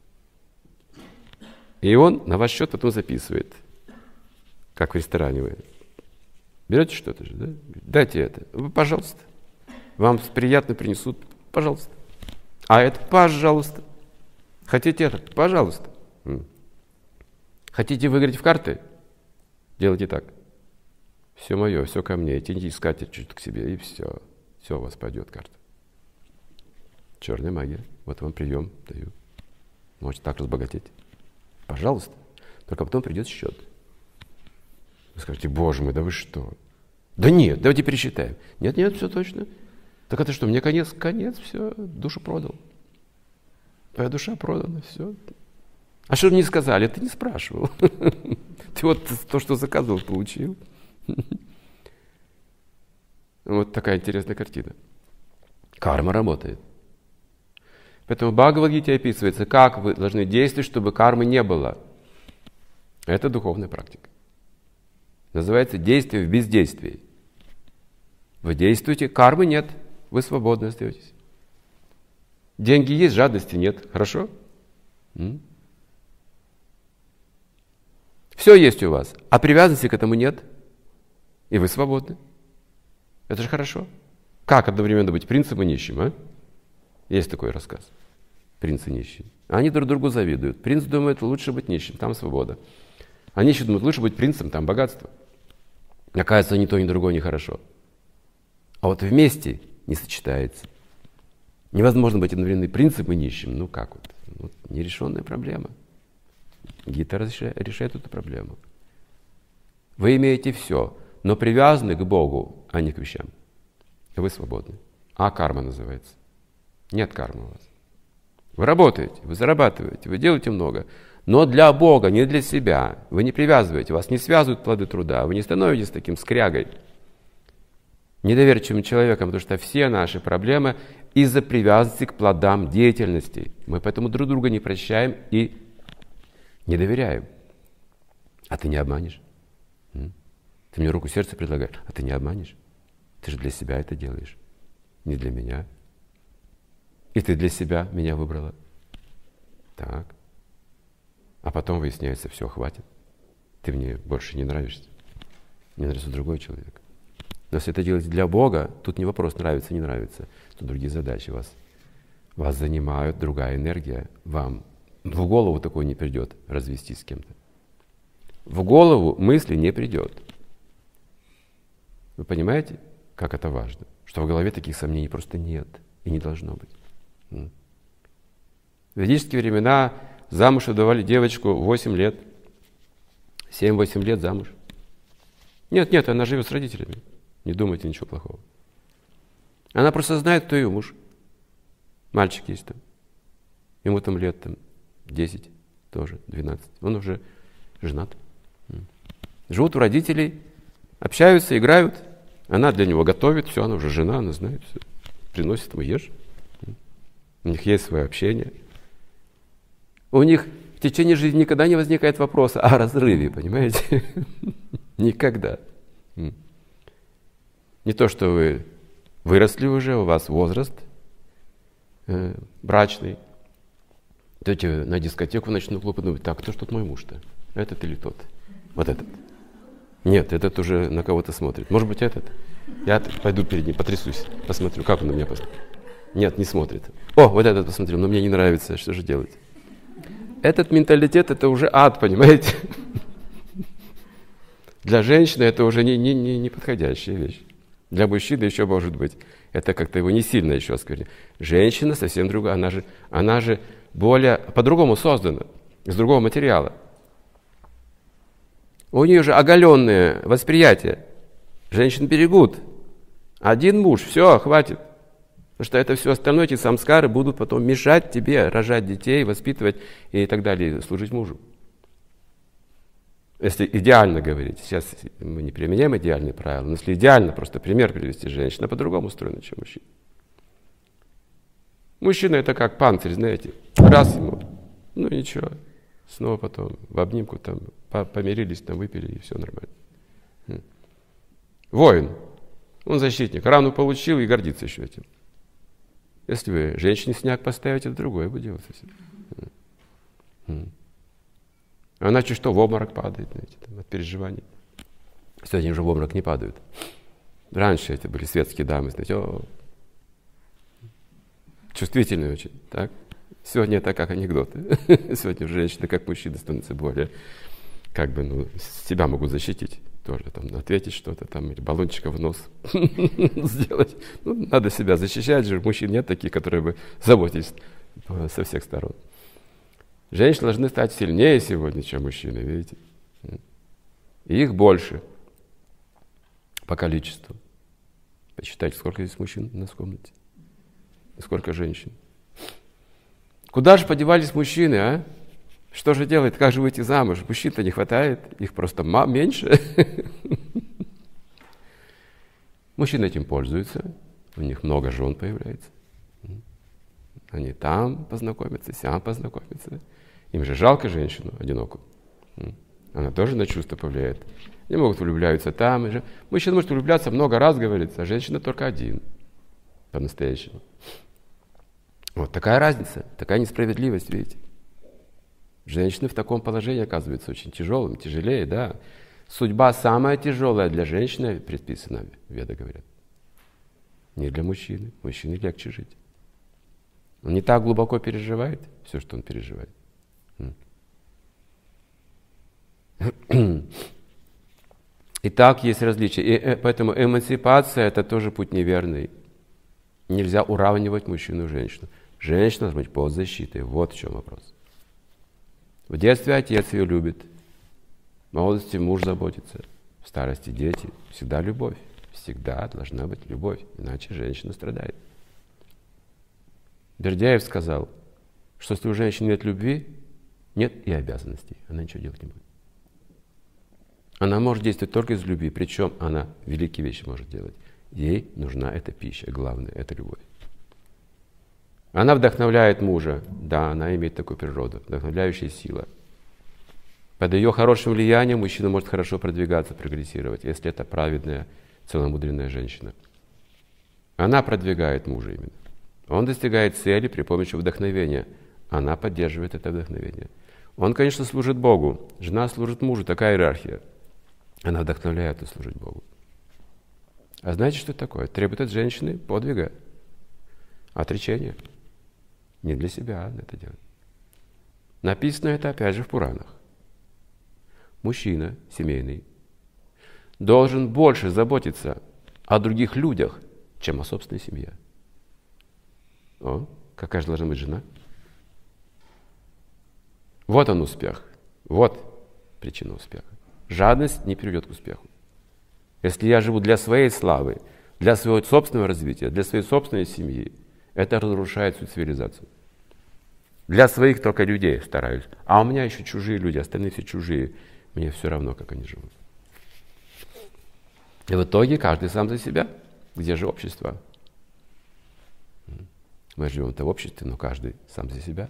И он на ваш счет потом записывает. Как в ресторане вы. Берете что-то же, да? Дайте это. Вы, пожалуйста. Вам приятно принесут. Пожалуйста. А это, пожалуйста. Хотите это? Пожалуйста. Хотите выиграть в карты? Делайте так. Все мое, все ко мне. Тяните искать чуть-чуть к себе, и все. Все, у вас пойдет карта. Черная магия. Вот вам прием даю. Можете так разбогатеть. Пожалуйста. Только потом придет счет. Вы скажете, боже мой, да вы что? Да нет, давайте пересчитаем. Нет, нет, все точно. Так это что, мне конец? Конец, все, душу продал. Твоя душа продана, все. А что не сказали? Ты не спрашивал. Ты вот то, что заказывал, получил. Вот такая интересная картина. Карма работает. Поэтому в Бхагавад-гите описывается, как вы должны действовать, чтобы кармы не было. Это духовная практика. Называется действие в бездействии. Вы действуете, кармы нет, вы свободны остаетесь. Деньги есть, жадности нет. Хорошо? М? Все есть у вас, а привязанности к этому нет. И вы свободны. Это же хорошо. Как одновременно быть принцем и нищим, а? Есть такой рассказ. Принц и нищий. Они друг другу завидуют. Принц думает, лучше быть нищим, там свобода. А нищий думает, лучше быть принцем, там богатство. Оказывается, ни то, ни другое нехорошо. А вот вместе не сочетается. Невозможно быть одновременно принцем и нищим. Ну как вот? Вот нерешенная проблема. Гита решает, решает эту проблему. Вы имеете все, но привязаны к Богу, а не к вещам. И вы свободны. А карма называется. Нет кармы у вас. Вы работаете, вы зарабатываете, вы делаете много. Но для Бога, не для себя. Вы не привязываете, вас не связывают плоды труда. Вы не становитесь таким скрягой, недоверчивым человеком, потому что все наши проблемы из-за привязанности к плодам деятельности. Мы поэтому друг друга не прощаем и не доверяем. А ты не обманешь. Ты мне руку сердца предлагаешь, а ты не обманешь. Ты же для себя это делаешь, не для меня. И ты для себя меня выбрала. Так. А потом выясняется, все, хватит. Ты мне больше не нравишься. Мне нравится другой человек. Но если это делать для Бога, тут не вопрос, нравится, не нравится. Тут другие задачи вас. Вас занимают другая энергия. Вам в голову такое не придет развестись с кем-то. В голову мысли не придет. Вы понимаете, как это важно? Что в голове таких сомнений просто нет и не должно быть. В ведические времена замуж отдавали девочку восемь лет. семь-восемь лет замуж. Нет, нет, она живет с родителями. Не думайте ничего плохого. Она просто знает, кто ее муж. Мальчик есть там. Ему там лет там, десять, тоже двенадцать. Он уже женат. Живут у родителей, общаются, играют. Она для него готовит, все, она уже жена, она знает все. Приносит ему, ешь. У них есть свое общение. У них в течение жизни никогда не возникает вопроса о разрыве, понимаете? Никогда. Не то, что вы выросли уже, у вас возраст э, брачный. Идете на дискотеку, в ночной клуб и думаете, так, кто ж тут мой муж-то? Этот или тот? Вот этот. Нет, этот уже на кого-то смотрит. Может быть, этот? Я пойду перед ним, потрясусь, посмотрю, как он на меня посмотрит. Нет, не смотрит. О, вот этот посмотрел, но мне не нравится, что же делать? Этот менталитет, это уже ад, понимаете? Для женщины это уже не, не, не, не подходящая вещь. Для мужчины еще может быть. Это как-то его не сильно еще осквернит. Женщина совсем другая. Она же, она же более по-другому создана, из другого материала. У нее же оголенное восприятие. Женщин берегут. Один муж, все, хватит. Потому что это все остальное, эти самскары будут потом мешать тебе рожать детей, воспитывать и так далее, служить мужу. Если идеально говорить, сейчас мы не применяем идеальные правила, но если идеально просто пример привести, женщина по-другому устроена, чем мужчина. Мужчина это как панцирь, знаете, раз ему, ну ничего, снова потом в обнимку там помирились, там выпили и все нормально. Воин, он защитник, рану получил и гордится еще этим. Если вы женщине синяк поставите, это другое будет делать совсем. А иначе что, в обморок падает, знаете, там, от переживаний. Сегодня уже в обморок не падают. Раньше это были светские дамы, знаете, о, чувствительные очень, так? Сегодня это как анекдоты. Сегодня уже женщины, как мужчины, становятся более, как бы, ну, себя могут защитить тоже, там, ответить что-то там, или баллончика в нос сделать. Ну, надо себя защищать же, мужчин нет таких, которые бы заботились со всех сторон. Женщины должны стать сильнее сегодня, чем мужчины, видите? И их больше по количеству. Посчитайте, сколько здесь мужчин у нас в комнате, и сколько женщин. Куда же подевались мужчины, а? Что же делать? Как же выйти замуж? Мужчин-то не хватает, их просто меньше. Мужчины этим пользуются, у них много жен появляется. Они там познакомятся, сям познакомятся. Им же жалко женщину одинокую. Она тоже на чувства повлияет. Они могут влюбляться там. И мужчина может влюбляться много раз, говорится, а женщина только один. По-настоящему. Вот такая разница, такая несправедливость, видите. Женщины в таком положении оказываются очень тяжелым, тяжелее, да. Судьба самая тяжелая для женщины предписана, веды говорят. Не для мужчины. Мужчине легче жить. Он не так глубоко переживает все, что он переживает. Итак, есть различия. И поэтому эмансипация – это тоже путь неверный. Нельзя уравнивать мужчину и женщину. Женщина должна быть под защитой. Вот в чем вопрос. В детстве отец ее любит. В молодости муж заботится. В старости дети. Всегда любовь. Всегда должна быть любовь. Иначе женщина страдает. Бердяев сказал, что если у женщины нет любви, нет и обязанностей. Она ничего делать не будет. Она может действовать только из любви, причем она великие вещи может делать. Ей нужна эта пища, главное, это любовь. Она вдохновляет мужа, да, она имеет такую природу, вдохновляющая сила. Под ее хорошим влиянием мужчина может хорошо продвигаться, прогрессировать, если это праведная, целомудренная женщина. Она продвигает мужа именно. Он достигает цели при помощи вдохновения. Она поддерживает это вдохновение. Он, конечно, служит Богу. Жена служит мужу. Такая иерархия. Она вдохновляет и служить Богу. А знаете, что это такое? Требует от женщины подвига, отречения. Не для себя она это делает. Написано это опять же в Пуранах. Мужчина семейный должен больше заботиться о других людях, чем о собственной семье. О, какая же должна быть жена? Вот он успех. Вот причина успеха. Жадность не приведет к успеху. Если я живу для своей славы, для своего собственного развития, для своей собственной семьи, это разрушает всю цивилизацию. Для своих только людей стараюсь. А у меня еще чужие люди, остальные все чужие. Мне все равно, как они живут. И в итоге каждый сам за себя. Где же общество? Мы живем-то в обществе, но каждый сам за себя.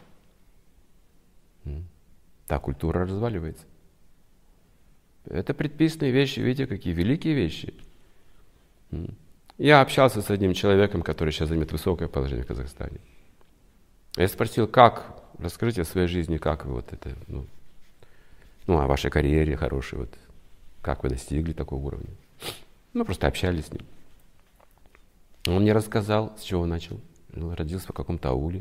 Та культура разваливается. Это предписанные вещи, видите, какие великие вещи. Я общался с одним человеком, который сейчас занимает высокое положение в Казахстане. Я спросил, как, расскажите о своей жизни, как вы вот это, ну, ну о вашей карьере хорошей, вот, как вы достигли такого уровня. Мы просто общались с ним. Он мне рассказал, с чего начал. Он родился в каком-то ауле.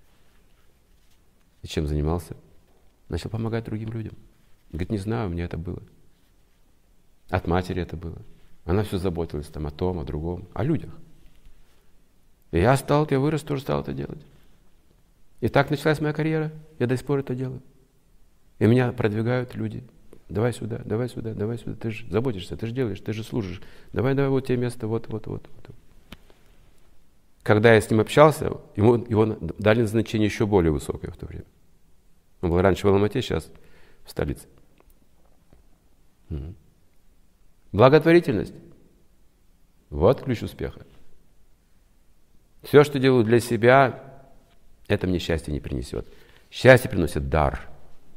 И чем занимался? Начал помогать другим людям. Говорит, не знаю, мне это было. От матери это было. Она все заботилась там о том, о другом, о людях. И я стал, я вырос, тоже стал это делать. И так началась моя карьера. Я до сих пор это делаю. И меня продвигают люди. Давай сюда, давай сюда, давай сюда. Ты же заботишься, ты же делаешь, ты же служишь. Давай, давай, вот тебе место, вот, вот, вот, вот. Когда я с ним общался, ему, его дали назначение еще более высокое в то время. Он был раньше в Алмате, сейчас в столице. Угу. Благотворительность. Вот ключ успеха. Все, что делаю для себя, это мне счастье не принесет. Счастье приносит дар.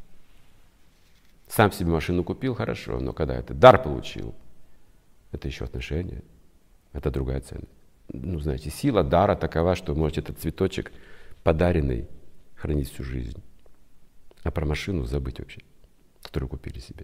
Сам себе машину купил, хорошо, но когда это дар получил, это еще отношения, это другая ценность. Ну, знаете, сила дара такова, что можете этот цветочек подаренный хранить всю жизнь. А про машину забыть вообще, которую купили себе.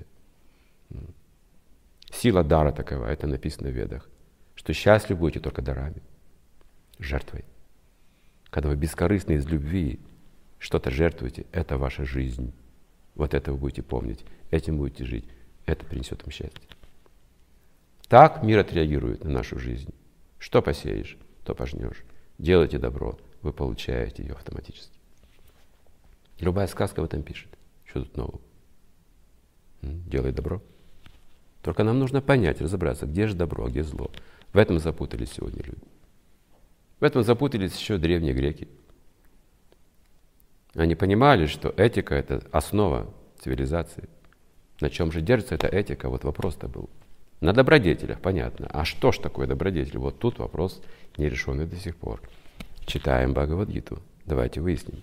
Сила дара такова, это написано в Ведах, что счастливы будете только дарами, жертвой. Когда вы бескорыстно из любви что-то жертвуете, это ваша жизнь. Вот это вы будете помнить, этим будете жить, это принесет вам счастье. Так мир отреагирует на нашу жизнь. Что посеешь, то пожнешь. Делайте добро, вы получаете ее автоматически. Любая сказка в этом пишет. Что тут нового? Делай добро. Только нам нужно понять, разобраться, где же добро, а где зло. В этом запутались сегодня люди. В этом запутались еще древние греки. Они понимали, что этика — это основа цивилизации. На чем же держится эта этика? Вот вопрос-то был. На добродетелях, понятно. А что ж такое добродетель? Вот тут вопрос нерешенный до сих пор. Читаем Бхагавад-гиту. Давайте выясним.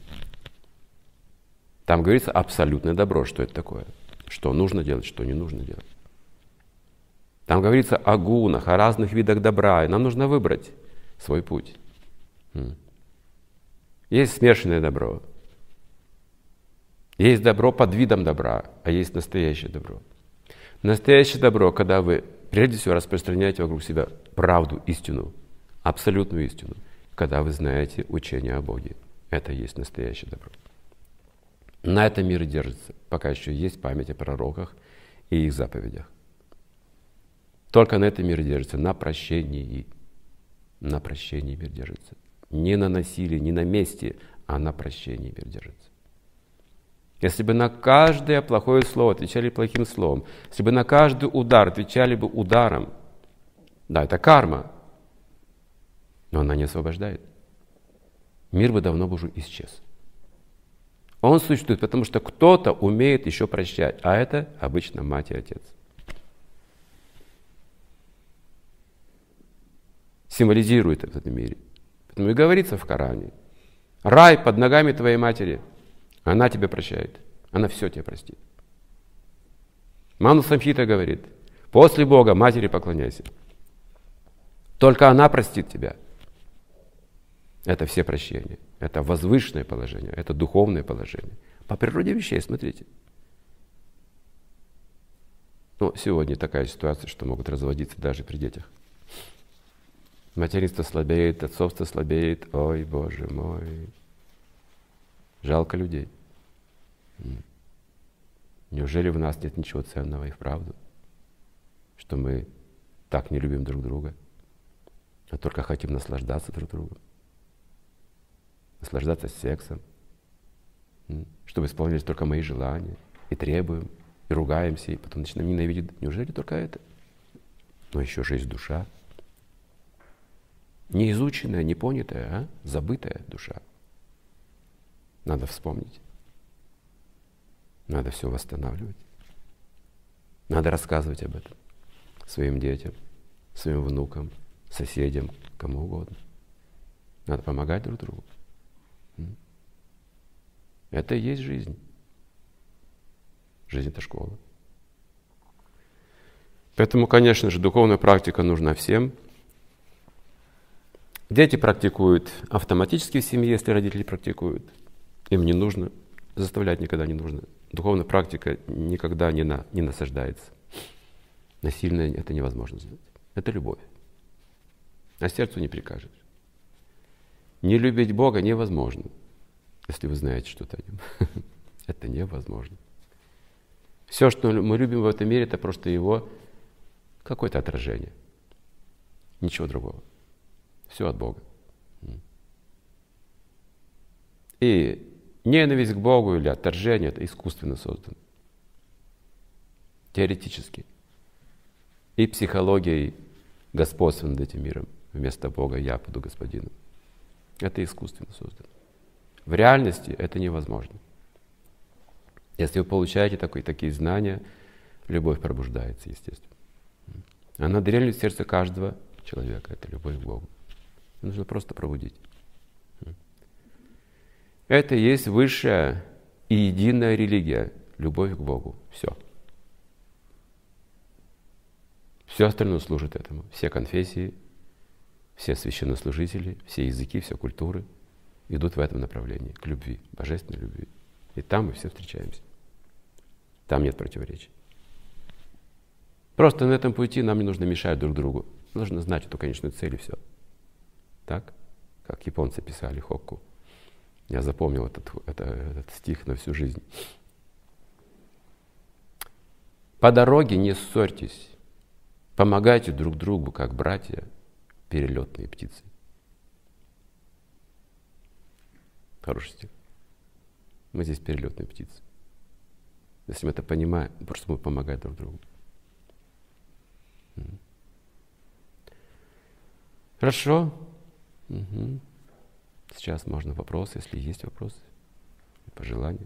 Там говорится абсолютное добро. Что это такое? Что нужно делать, что не нужно делать. Там говорится о гунах, о разных видах добра. И нам нужно выбрать свой путь. Есть смешанное добро. Есть добро под видом добра, а есть настоящее добро. Настоящее добро, когда вы прежде всего распространяете вокруг себя правду, истину, абсолютную истину, когда вы знаете учение о Боге. Это и есть настоящее добро. На этом мир и держится, пока еще есть память о пророках и их заповедях. Только на этом мир и держится, на прощении. На прощении мир держится. Не на насилии, не на мести, а на прощении мир держится. Если бы на каждое плохое слово отвечали плохим словом, если бы на каждый удар отвечали бы ударом, да, это карма, но она не освобождает. Мир бы давно бы уже исчез. Он существует, потому что кто-то умеет еще прощать, а это обычно мать и отец. Символизирует это в этом мире. Поэтому и говорится в Коране: рай под ногами твоей матери. Она тебя прощает. Она все тебе простит. Мана Самхита говорит: после Бога матери поклоняйся. Только она простит тебя. Это все прощения. Это возвышенное положение. Это духовное положение. По природе вещей, смотрите. Ну, сегодня такая ситуация, что могут разводиться даже при детях. Материнство слабеет, отцовство слабеет. Ой, Боже мой. Жалко людей. Неужели в нас нет ничего ценного и вправду? Что мы так не любим друг друга, а только хотим наслаждаться друг другом. Наслаждаться сексом. Чтобы исполнялись только мои желания. И требуем, и ругаемся, и потом начинаем ненавидеть. Неужели только это? Но еще же есть душа. Неизученная, непонятая, а? Забытая душа. Надо вспомнить. Надо все восстанавливать. Надо рассказывать об этом своим детям, своим внукам, соседям, кому угодно. Надо помогать друг другу. Это и есть жизнь. Жизнь — это школа. Поэтому, конечно же, духовная практика нужна всем. Дети практикуют автоматически в семье, если родители практикуют. Им не нужно, заставлять никогда не нужно. Духовная практика никогда не, на, не насаждается. Насильно это невозможно сделать. Это любовь. А сердцу не прикажешь. Не любить Бога невозможно, если вы знаете что-то о Нем. Это невозможно. Все, что мы любим в этом мире, это просто Его какое-то отражение. Ничего другого. Все от Бога. И ненависть к Богу или отторжение — это искусственно создано. Теоретически. И психологией господствует над этим миром. Вместо Бога я буду господином. Это искусственно создано. В реальности это невозможно. Если вы получаете такие, такие знания, любовь пробуждается, естественно. Она дрелит в сердце каждого человека. Это любовь к Богу. Нужно просто пробудить. Это и есть высшая и единая религия. Любовь к Богу. Все. Все остальное служит этому. Все конфессии, все священнослужители, все языки, все культуры идут в этом направлении, к любви, божественной любви. И там мы все встречаемся. Там нет противоречий. Просто на этом пути нам не нужно мешать друг другу. Нужно знать эту конечную цель и все. Так? Как японцы писали хокку. Я запомнил этот, это, этот стих на всю жизнь. По дороге не ссорьтесь. Помогайте друг другу, как братья, перелетные птицы. Хороший стих. Мы здесь перелетные птицы. Если мы это понимаем, просто мы помогаем друг другу. Хорошо. Угу. Сейчас можно вопросы, если есть вопросы. по желанию.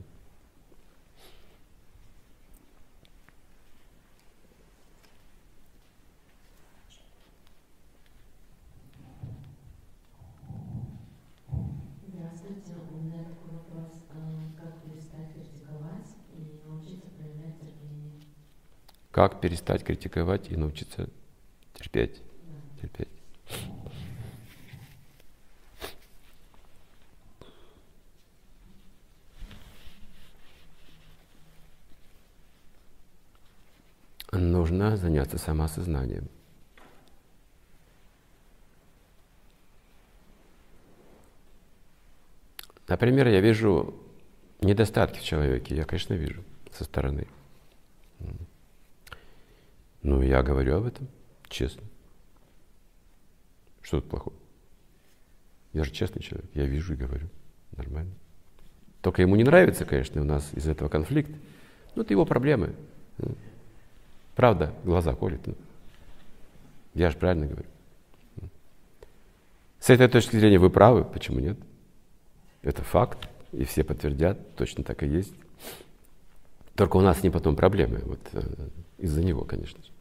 Здравствуйте, у меня такой вопрос. Как перестать критиковать и научиться проявлять терпение? Как перестать критиковать и научиться терпеть? Да. Терпеть. Нужно заняться самоосознанием. Например, я вижу недостатки в человеке, я, конечно, вижу со стороны. Ну, я говорю об этом честно. Что тут плохого? Я же честный человек, я вижу и говорю. Нормально. Только ему не нравится, конечно, у нас из этого конфликт. Ну, это его проблемы. Правда, глаза колет. Я же правильно говорю. С этой точки зрения вы правы, почему нет? Это факт, и все подтвердят, точно так и есть. Только у нас с ним потом проблемы, вот из-за него, конечно же.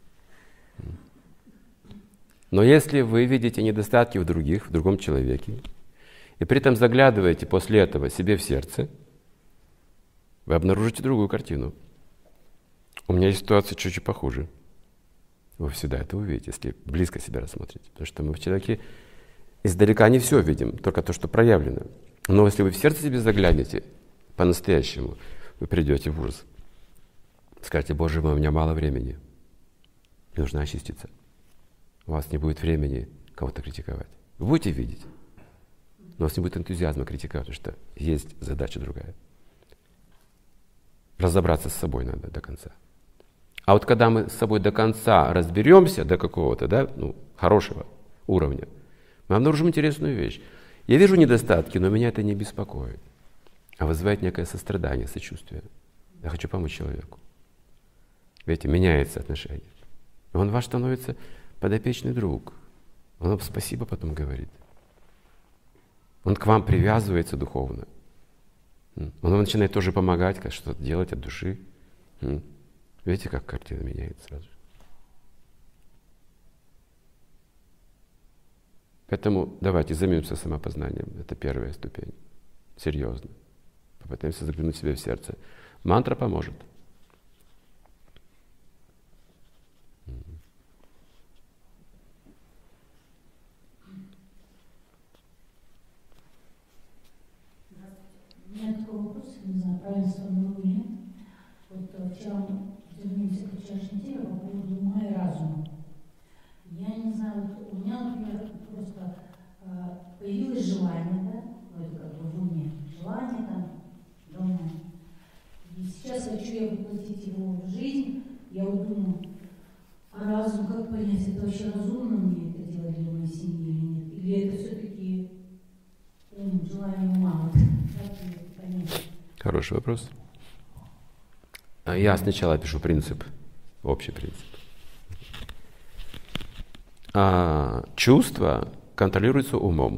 Но если вы видите недостатки в других, в другом человеке, и при этом заглядываете после этого себе в сердце, вы обнаружите другую картину. У меня есть ситуация чуть-чуть похуже. Вы всегда это увидите, если близко себя рассмотрите. Потому что мы в человеке издалека не все видим, только то, что проявлено. Но если вы в сердце себе заглянете по-настоящему, вы придете в ужас. Скажете: Боже мой, у меня мало времени. Мне нужно очиститься. У вас не будет времени кого-то критиковать. Вы будете видеть, но у вас не будет энтузиазма критиковать, потому что есть задача другая. Разобраться с собой надо до конца. А вот когда мы с собой до конца разберемся, до какого-то, да, ну, хорошего уровня, мы обнаружим интересную вещь. Я вижу недостатки, но меня это не беспокоит, а вызывает некое сострадание, сочувствие. Я хочу помочь человеку. Видите, меняется отношение. Он ваш становится подопечный друг. Он вам спасибо потом говорит. Он к вам привязывается духовно. Он вам начинает тоже помогать, как что-то делать от души. Видите, как картина меняется сразу же. Поэтому давайте займемся самопознанием. Это первая ступень. Серьезно. Попытаемся заглянуть себе в сердце. Мантра поможет. У меня такой вопрос, не знаю, правильно сформулирую или нет. Вот вчера мы вернемся к вчерашней теме по поводу ума и разума. Я не знаю, вот у меня, например, просто э, появилось желание, да, ну это как бы в уме, желание там, давно. И сейчас хочу я воплотить его в жизнь, я вот думаю, а разум, как понять, это вообще разумно мне это делать для моей семьи или нет? Или это все-таки ум, желание ума? Хороший вопрос. Я сначала пишу принцип, общий принцип. А чувства контролируются умом.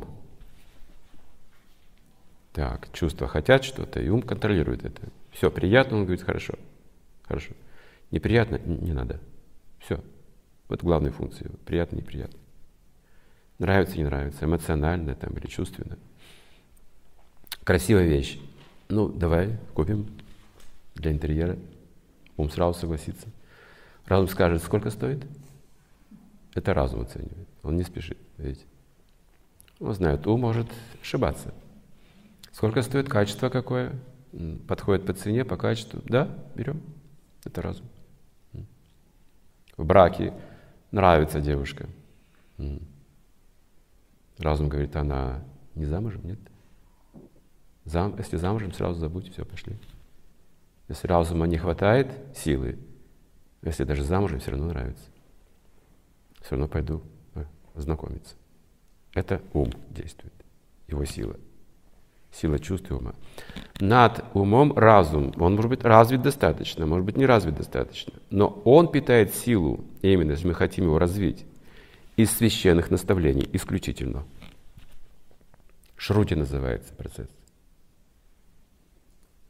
Так, чувства хотят что-то, и ум контролирует это. Все, приятно, он говорит, хорошо, хорошо. Неприятно, не надо. Все. Вот главные функции. Приятно, неприятно. Нравится, не нравится, эмоционально там, или чувственно. Красивая вещь. Ну, давай купим для интерьера. Ум сразу согласится. Разум скажет, сколько стоит? Это разум оценивает. Он не спешит, видите. Он знает, ум может ошибаться. Сколько стоит, качество какое? Подходит по цене, по качеству. Да, берем. Это разум. В браке нравится девушка. Разум говорит, она не замужем, нет? Зам, если замужем, сразу забудь, все, пошли. Если разума не хватает силы, если даже замужем, все равно нравится. Все равно пойду знакомиться. Это ум действует, его сила. Сила чувств и ума. Над умом разум, он может быть развит достаточно, может быть не развит достаточно, но он питает силу, и именно если мы хотим его развить, из священных наставлений исключительно. Шрути называется процесс.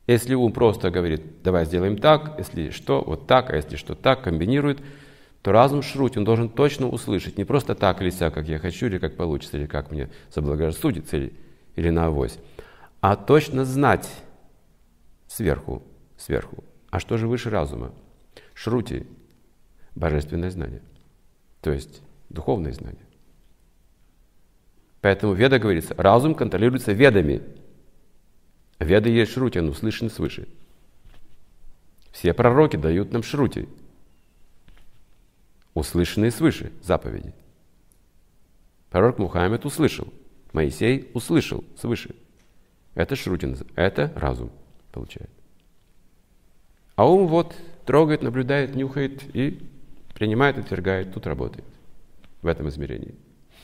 Если ум просто говорит, давай сделаем так, если что, вот так, а если что так, комбинирует, то разум шрути, он должен точно услышать, не просто так или сяк, как я хочу, или как получится, или как мне заблагорассудится, или, или на авось, а точно знать сверху, сверху. А что же выше разума? Шрути – божественное знание, то есть духовное знание. Поэтому в Ведах говорится, разум контролируется ведами. Веды есть шрути, он услышан свыше. Все пророки дают нам шрути, услышанные свыше заповеди. Пророк Мухаммед услышал, Моисей услышал свыше. Это шрути, это разум получает. А ум вот трогает, наблюдает, нюхает и принимает, отвергает, тут работает, в этом измерении.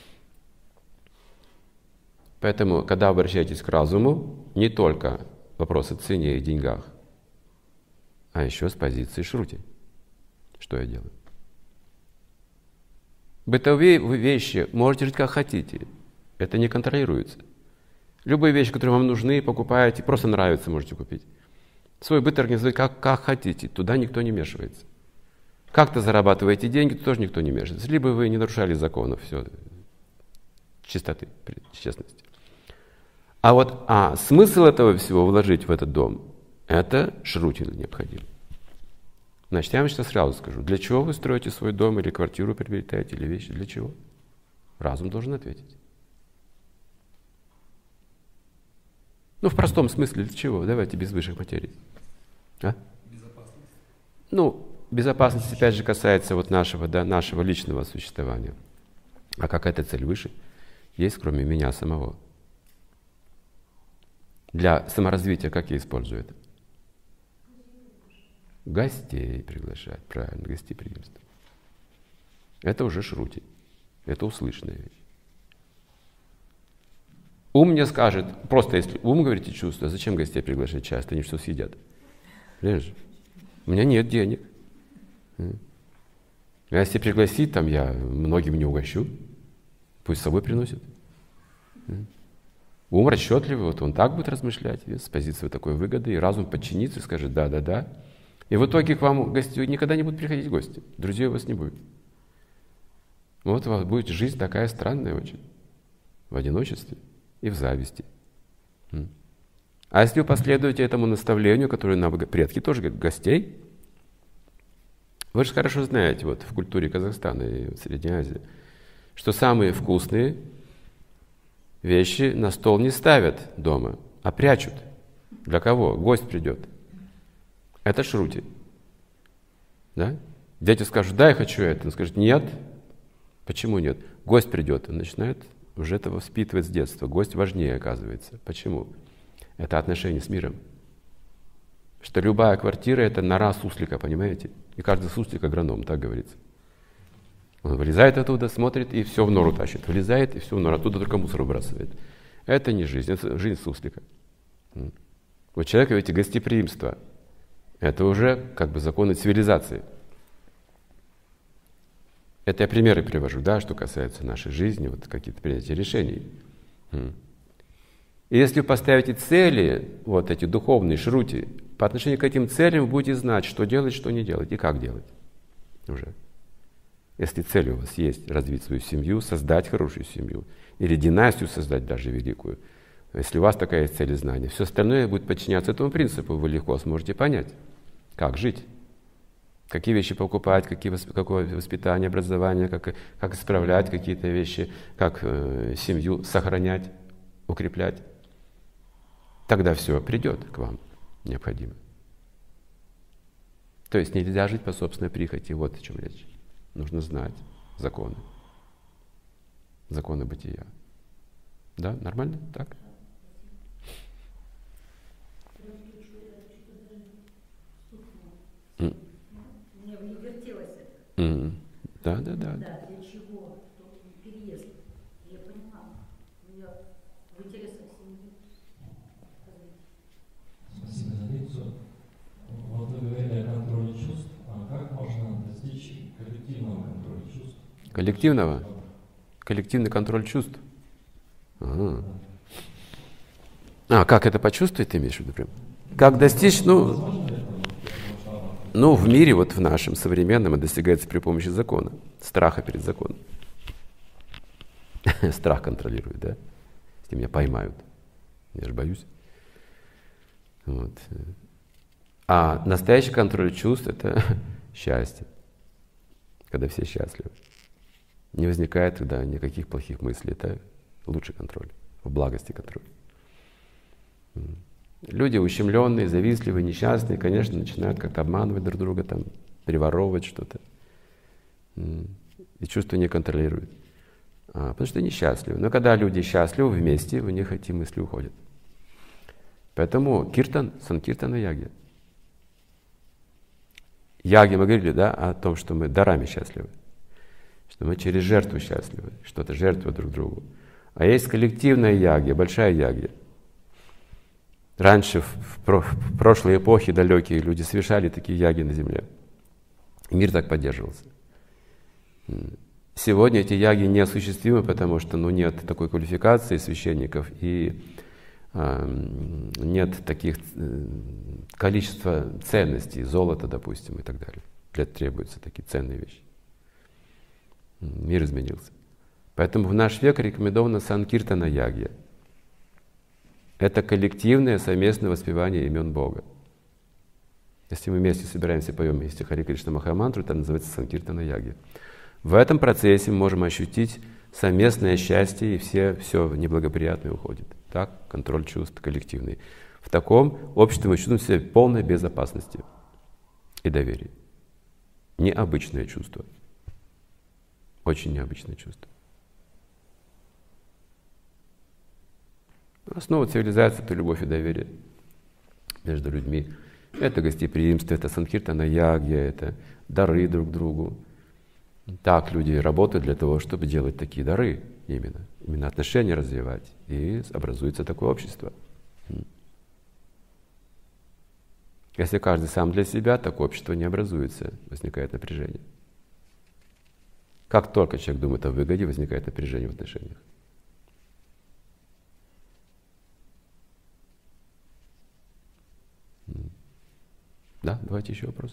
Поэтому, когда обращаетесь к разуму, не только вопрос о цене и деньгах, а еще с позиции шрути. Что я делаю? Бытовые вещи можете жить как хотите. Это не контролируется. Любые вещи, которые вам нужны, покупаете, просто нравятся, можете купить. Свой быт организовать как, как хотите, туда никто не вмешивается. Как-то зарабатываете деньги, туда тоже никто не вмешивается. Либо вы не нарушали законов, все, чистоты, честности. А вот а смысл этого всего вложить в этот дом, это шрути необходимо. Значит, я вам сейчас сразу скажу, для чего вы строите свой дом или квартиру приобретаете, или вещи, для чего? Разум должен ответить. Ну, в простом смысле, для чего? Давайте без высших материй. А? Безопасность. Ну, безопасность, опять же, касается вот нашего, да, нашего личного существования. А какая-то цель выше есть, кроме меня самого. Для саморазвития как я использую это? Гостей приглашать, правильно, гостеприимство. Это уже шрути, это услышанная вещь. Ум мне скажет, просто если ум говорит и чувство, зачем гостей приглашать часто, они что съедят? Понимаешь? У меня нет денег. А если пригласить, там я многим не угощу, пусть с собой приносят. Ум расчетливый, вот он так будет размышлять с позиции такой выгоды, и разум подчинится и скажет «да, да, да». И в итоге к вам гости никогда не будут приходить гости, друзей у вас не будет. Вот у вас будет жизнь такая странная очень, в одиночестве и в зависти. А если вы последуете этому наставлению, которое нам предки тоже говорят, гостей, вы же хорошо знаете, вот в культуре Казахстана и Средней Азии, что самые вкусные вещи на стол не ставят дома, а прячут. Для кого? Гость придет. Это шрути. Да? Дети скажут, да, я хочу это. Он скажет, нет. Почему нет? Гость придет. Он начинает уже это воспитывать с детства. Гость важнее, оказывается. Почему? Это отношение с миром. Что любая квартира — это нора суслика, понимаете? И каждый суслик агроном, так говорится. Он вылезает оттуда, смотрит и все в нору тащит. Вылезает и все в нору, оттуда только мусор выбрасывает. Это не жизнь, это жизнь суслика. У человека эти гостеприимства. Это уже как бы законы цивилизации. Это я примеры привожу, да, что касается нашей жизни, вот какие-то принятия решений. И если вы поставите цели, вот эти духовные шрути, по отношению к этим целям вы будете знать, что делать, что не делать и как делать уже. Если цель у вас есть развить свою семью, создать хорошую семью, или династию создать даже великую, если у вас такая есть цель и знания, все остальное будет подчиняться этому принципу, вы легко сможете понять, как жить, какие вещи покупать, какие, какое воспитание, образование, как, как исправлять какие-то вещи, как э, семью сохранять, укреплять. Тогда все придет к вам необходимо. То есть нельзя жить по собственной прихоти, вот о чем речь. Нужно знать законы. Законы бытия. Да, нормально? Так? Mm. Мне вертелось это. Mm. Да, да, да. Да, для чего? Переезд. Я поняла. Я в интересах семьи. Спасибо за лекцию. Вот вы говорили о контроле чувств. А как можно достичь коллективного контроля чувств? Коллективного? Коллективный контроль чувств? Ага. А, как это почувствовать, ты имеешь в виду прям? Как достичь, ну, ну, в мире, вот в нашем современном, это достигается при помощи закона, страха перед законом. Страх контролирует, да? Если меня поймают, я же боюсь. Вот. А настоящий контроль чувств — это счастье, когда все счастливы. Не возникает тогда никаких плохих мыслей. Это лучший контроль, в благости контроль. Люди ущемленные, завистливые, несчастные, конечно, начинают как-то обманывать друг друга, там, переворовывать что-то. И чувства не контролируют. А, потому что они счастливы. Но когда люди счастливы вместе, у них эти мысли уходят. Поэтому киртан, санкиртана яги. Яги мы говорили, да, о том, что мы дарами счастливы. Что мы через жертву счастливы, что-то жертвуем друг другу. А есть коллективная ягья, большая ягья. Раньше, в, про, в прошлой эпохе далекие люди совершали такие яги на земле. И мир так поддерживался. Сегодня эти яги неосуществимы, потому что ну, нет такой квалификации священников и э, нет таких э, количества ценностей, золота, допустим, и так далее. Для этого требуются такие ценные вещи. Мир изменился. Поэтому в наш век рекомендована санкиртана ягья. Это коллективное совместное воспевание имен Бога. Если мы вместе собираемся и поем вместе Харе Кришна Махамантру, это называется санкиртана ягья. В этом процессе мы можем ощутить совместное счастье, и все, все неблагоприятное уходит. Так, контроль чувств коллективный. В таком обществе мы чувствуем себя в полной безопасности и доверии. Необычное чувство. Очень необычное чувство. Основа цивилизации — это любовь и доверие между людьми. Это гостеприимство, это санкиртана ягья, это дары друг другу. Так люди работают для того, чтобы делать такие дары именно. Именно отношения развивать. И образуется такое общество. Если каждый сам для себя, так общество не образуется. Возникает напряжение. Как только человек думает о выгоде, возникает напряжение в отношениях. Да, давайте еще вопрос.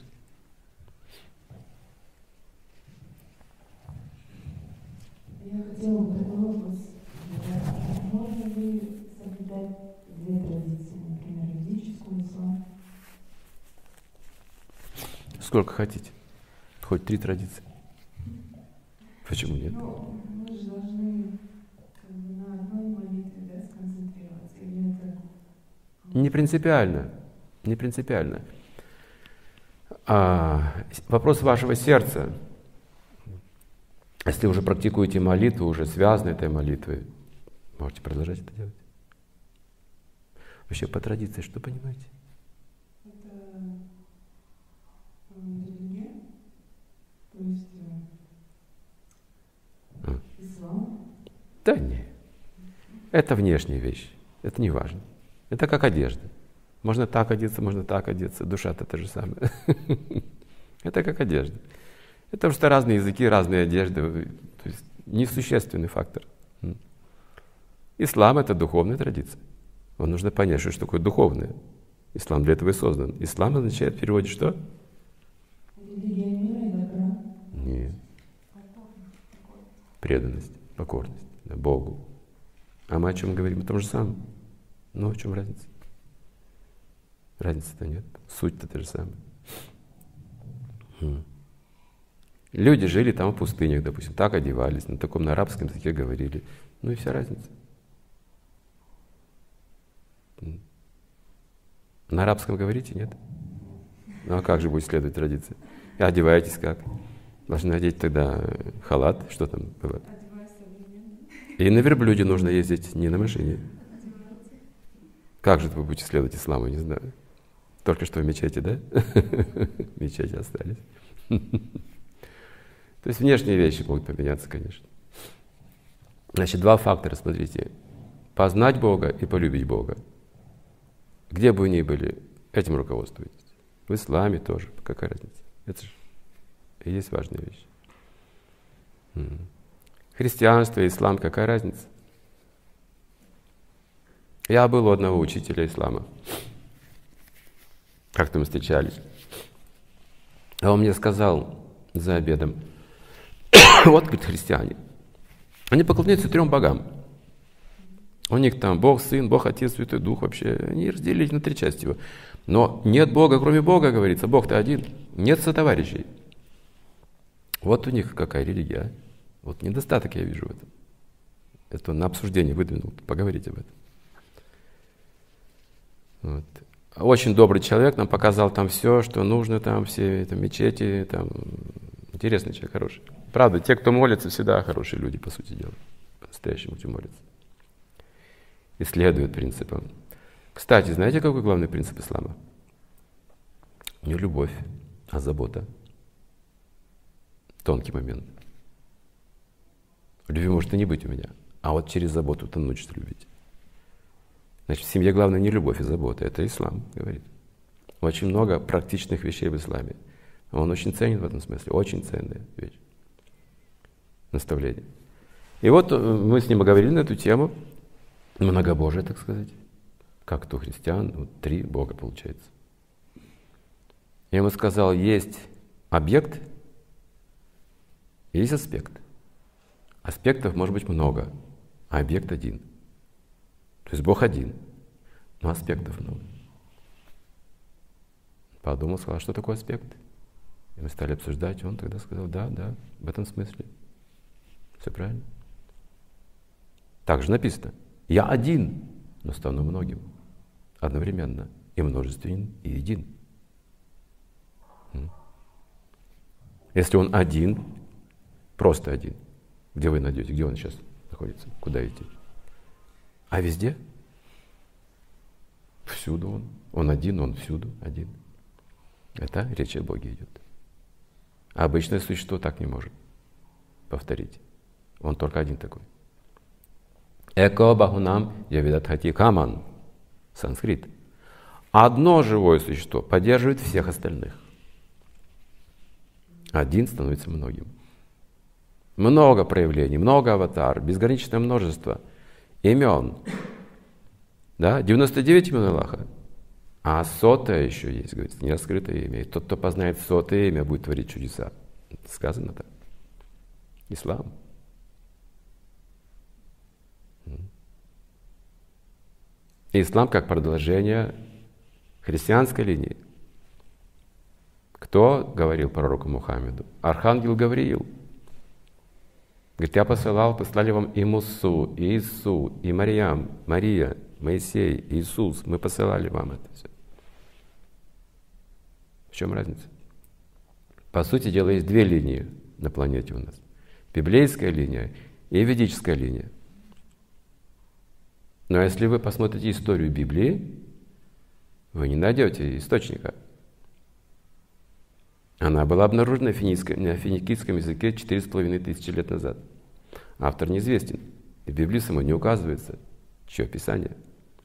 Я хотела бы такой вопрос. Можно ли соблюдать две традиции, например, ведическую и ислам? Сколько хотите. Хоть три традиции. Почему нет? Ну, мы же должны как бы на одной молитве, да, сконцентрироваться. Или это... Не принципиально. Не принципиально. А, вопрос вашего сердца. Если уже практикуете молитву, уже связаны этой молитвой, можете продолжать это делать. Вообще по традиции что понимаете? Это религия, то есть А. ислам. Да нет. Это внешняя вещь. Это не важно. Это как одежда. Можно так одеться, можно так одеться. Душа-то то же самое. Это как одежда. Это просто разные языки, разные одежды. То есть несущественный фактор. Ислам — это духовная традиция. Вам нужно понять, что такое духовное. Ислам для этого и создан. Ислам означает в переводе что? Религия мира и добра. Нет. Преданность, покорность, да, Богу. А мы о чем говорим? О том же самом. Ну, в чем разница? Разницы-то нет. Суть-то та же самая. Хм. Люди жили там в пустынях, допустим, так одевались, на таком на арабском языке говорили. Ну и вся разница. На арабском говорите, нет? Ну а как же будет следовать традиции? И одеваетесь как? Должны одеть тогда халат, что там было? И на верблюде нужно ездить, не на машине. Как же вы будете следовать исламу, не знаю. Только что в мечети, да? Мечети остались. То есть внешние вещи могут поменяться, конечно. Значит, два фактора, смотрите. Познать Бога и полюбить Бога. Где бы вы ни были, этим руководствуйтесь. В исламе тоже. Какая разница? Это же и есть важная вещь. Христианство и ислам, какая разница? Я был у одного учителя ислама. Как-то мы встречались. А он мне сказал за обедом: вот, говорит, христиане, они поклоняются трем богам. У них там Бог, Сын, Бог, Отец, Святой Дух вообще. Они разделились на три части его. Но нет Бога, кроме Бога, говорится. Бог-то один. Нет сотоварищей. Вот у них какая религия. А? Вот недостаток я вижу в этом. Это на обсуждение выдвинул. Поговорите об этом. Вот. Очень добрый человек, нам показал там все, что нужно, там все там, мечети, там интересный человек, хороший. Правда, те, кто молится, всегда хорошие люди, по сути дела. По-настоящему те молятся. И следуют принципам. Кстати, знаете, какой главный принцип ислама? Не любовь, а забота. Тонкий момент. Любви может и не быть у меня, а вот через заботу ты научишься любить. Значит, в семье главное не любовь и забота. Это ислам говорит. Очень много практичных вещей в исламе. Он очень ценен в этом смысле. Очень ценная вещь. Наставление. И вот мы с ним говорили на эту тему. Многобожие, так сказать. Как то у христиан. Вот три Бога получается. Я ему сказал, есть объект, есть аспект. Аспектов может быть много, а объект один. То есть Бог один, но аспектов много. Подумал, сказал, что такое аспект? И мы стали обсуждать, и он тогда сказал, да, да, в этом смысле. Все правильно. Так же написано. Я один, но стану многим. Одновременно. И множественен, и един. Если он один, просто один, где вы найдете, где он сейчас находится, куда идти? А везде? Всюду он. Он один, он всюду один. Это речь о Боге идет. А обычное существо так не может повторить. Он только один такой. Эко бахунам явидат хати каман. Санскрит. Одно живое существо поддерживает всех остальных. Один становится многим. Много проявлений, много аватар, безграничное множество имен. Да? девяносто девять имен Аллаха. А сотое еще есть, говорится, нераскрытое имя. И тот, кто познает сотое имя, будет творить чудеса. Сказано так. Ислам. Ислам как продолжение христианской линии. Кто говорил пророку Мухаммеду? Архангел Гавриил. Говорит, я посылал, послали вам и Мусу, и Иису, и Марьям, Мария, Моисей, Иисус. Мы посылали вам это все. В чем разница? По сути дела, есть две линии на планете у нас. Библейская линия и ведическая линия. Но если вы посмотрите историю Библии, вы не найдете источника. Она была обнаружена на финикийском языке четыре с половиной тысячи лет назад. Автор неизвестен. И в Библии самой не указывается, чье писание.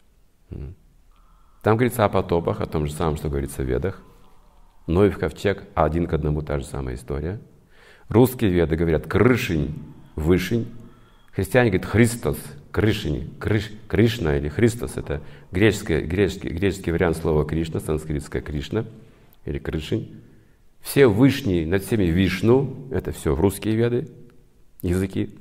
Там говорится о потопах, о том же самом, что говорится в Ведах. Ноев ковчег, один к одному та же самая история. Русские Веды говорят крышень, вышень. Христиане говорят Христос, крышень, крыш, Кришна или Христос. Это греческий, греческий, греческий вариант слова Кришна, санскритская Кришна или крышень. Все вышние над всеми Вишну, это все в русские Веды, языки.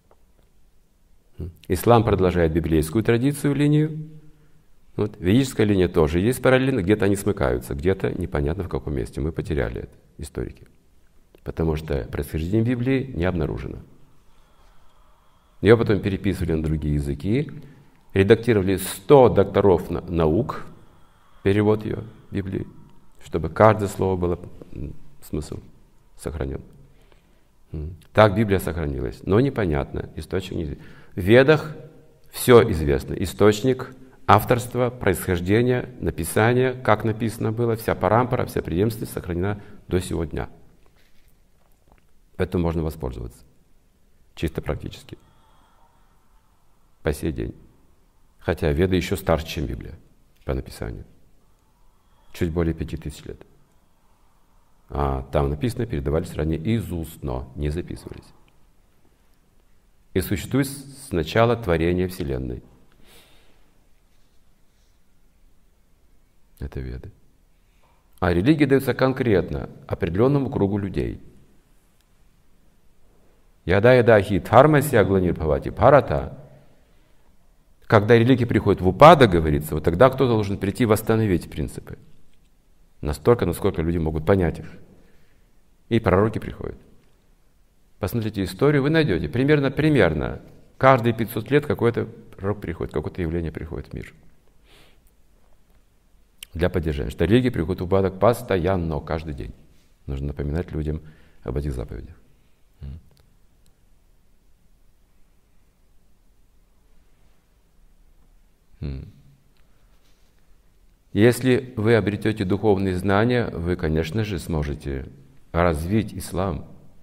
Ислам продолжает библейскую традицию, линию. Вот. Ведическая линия тоже есть параллельно, где-то они смыкаются, где-то непонятно в каком месте. Мы потеряли это, историки. Потому что происхождение Библии не обнаружено. Ее потом переписывали на другие языки, редактировали сто докторов наук, перевод ее, Библии, чтобы каждое слово было смысл сохранен. Так Библия сохранилась, но непонятно, источник неизвестен. В Ведах все известно, источник, авторство, происхождение, написание, как написано было, вся парампара, вся преемственность сохранена до сего дня. Поэтому можно воспользоваться, чисто практически, по сей день. Хотя Веды еще старше, чем Библия по написанию. Чуть более пяти тысяч лет. А там написано, передавались ранее из уст, но не записывались. И существует с начала творения Вселенной. Это Веды. А религия дается конкретно определенному кругу людей. Яда яда хи дхармасья гланирбхавати бхарата. Когда религия приходит в упадок, говорится, вот тогда кто должен прийти восстановить принципы. Настолько, насколько люди могут понять их. И пророки приходят. Посмотрите историю, вы найдете. Примерно, примерно. Каждые пятьсот лет какой-то пророк приходит, какое-то явление приходит в мир. Для поддержания. Что религия приходит в упадок постоянно, каждый день. Нужно напоминать людям об этих заповедях. Если вы обретете духовные знания, вы, конечно же, сможете развить ислам.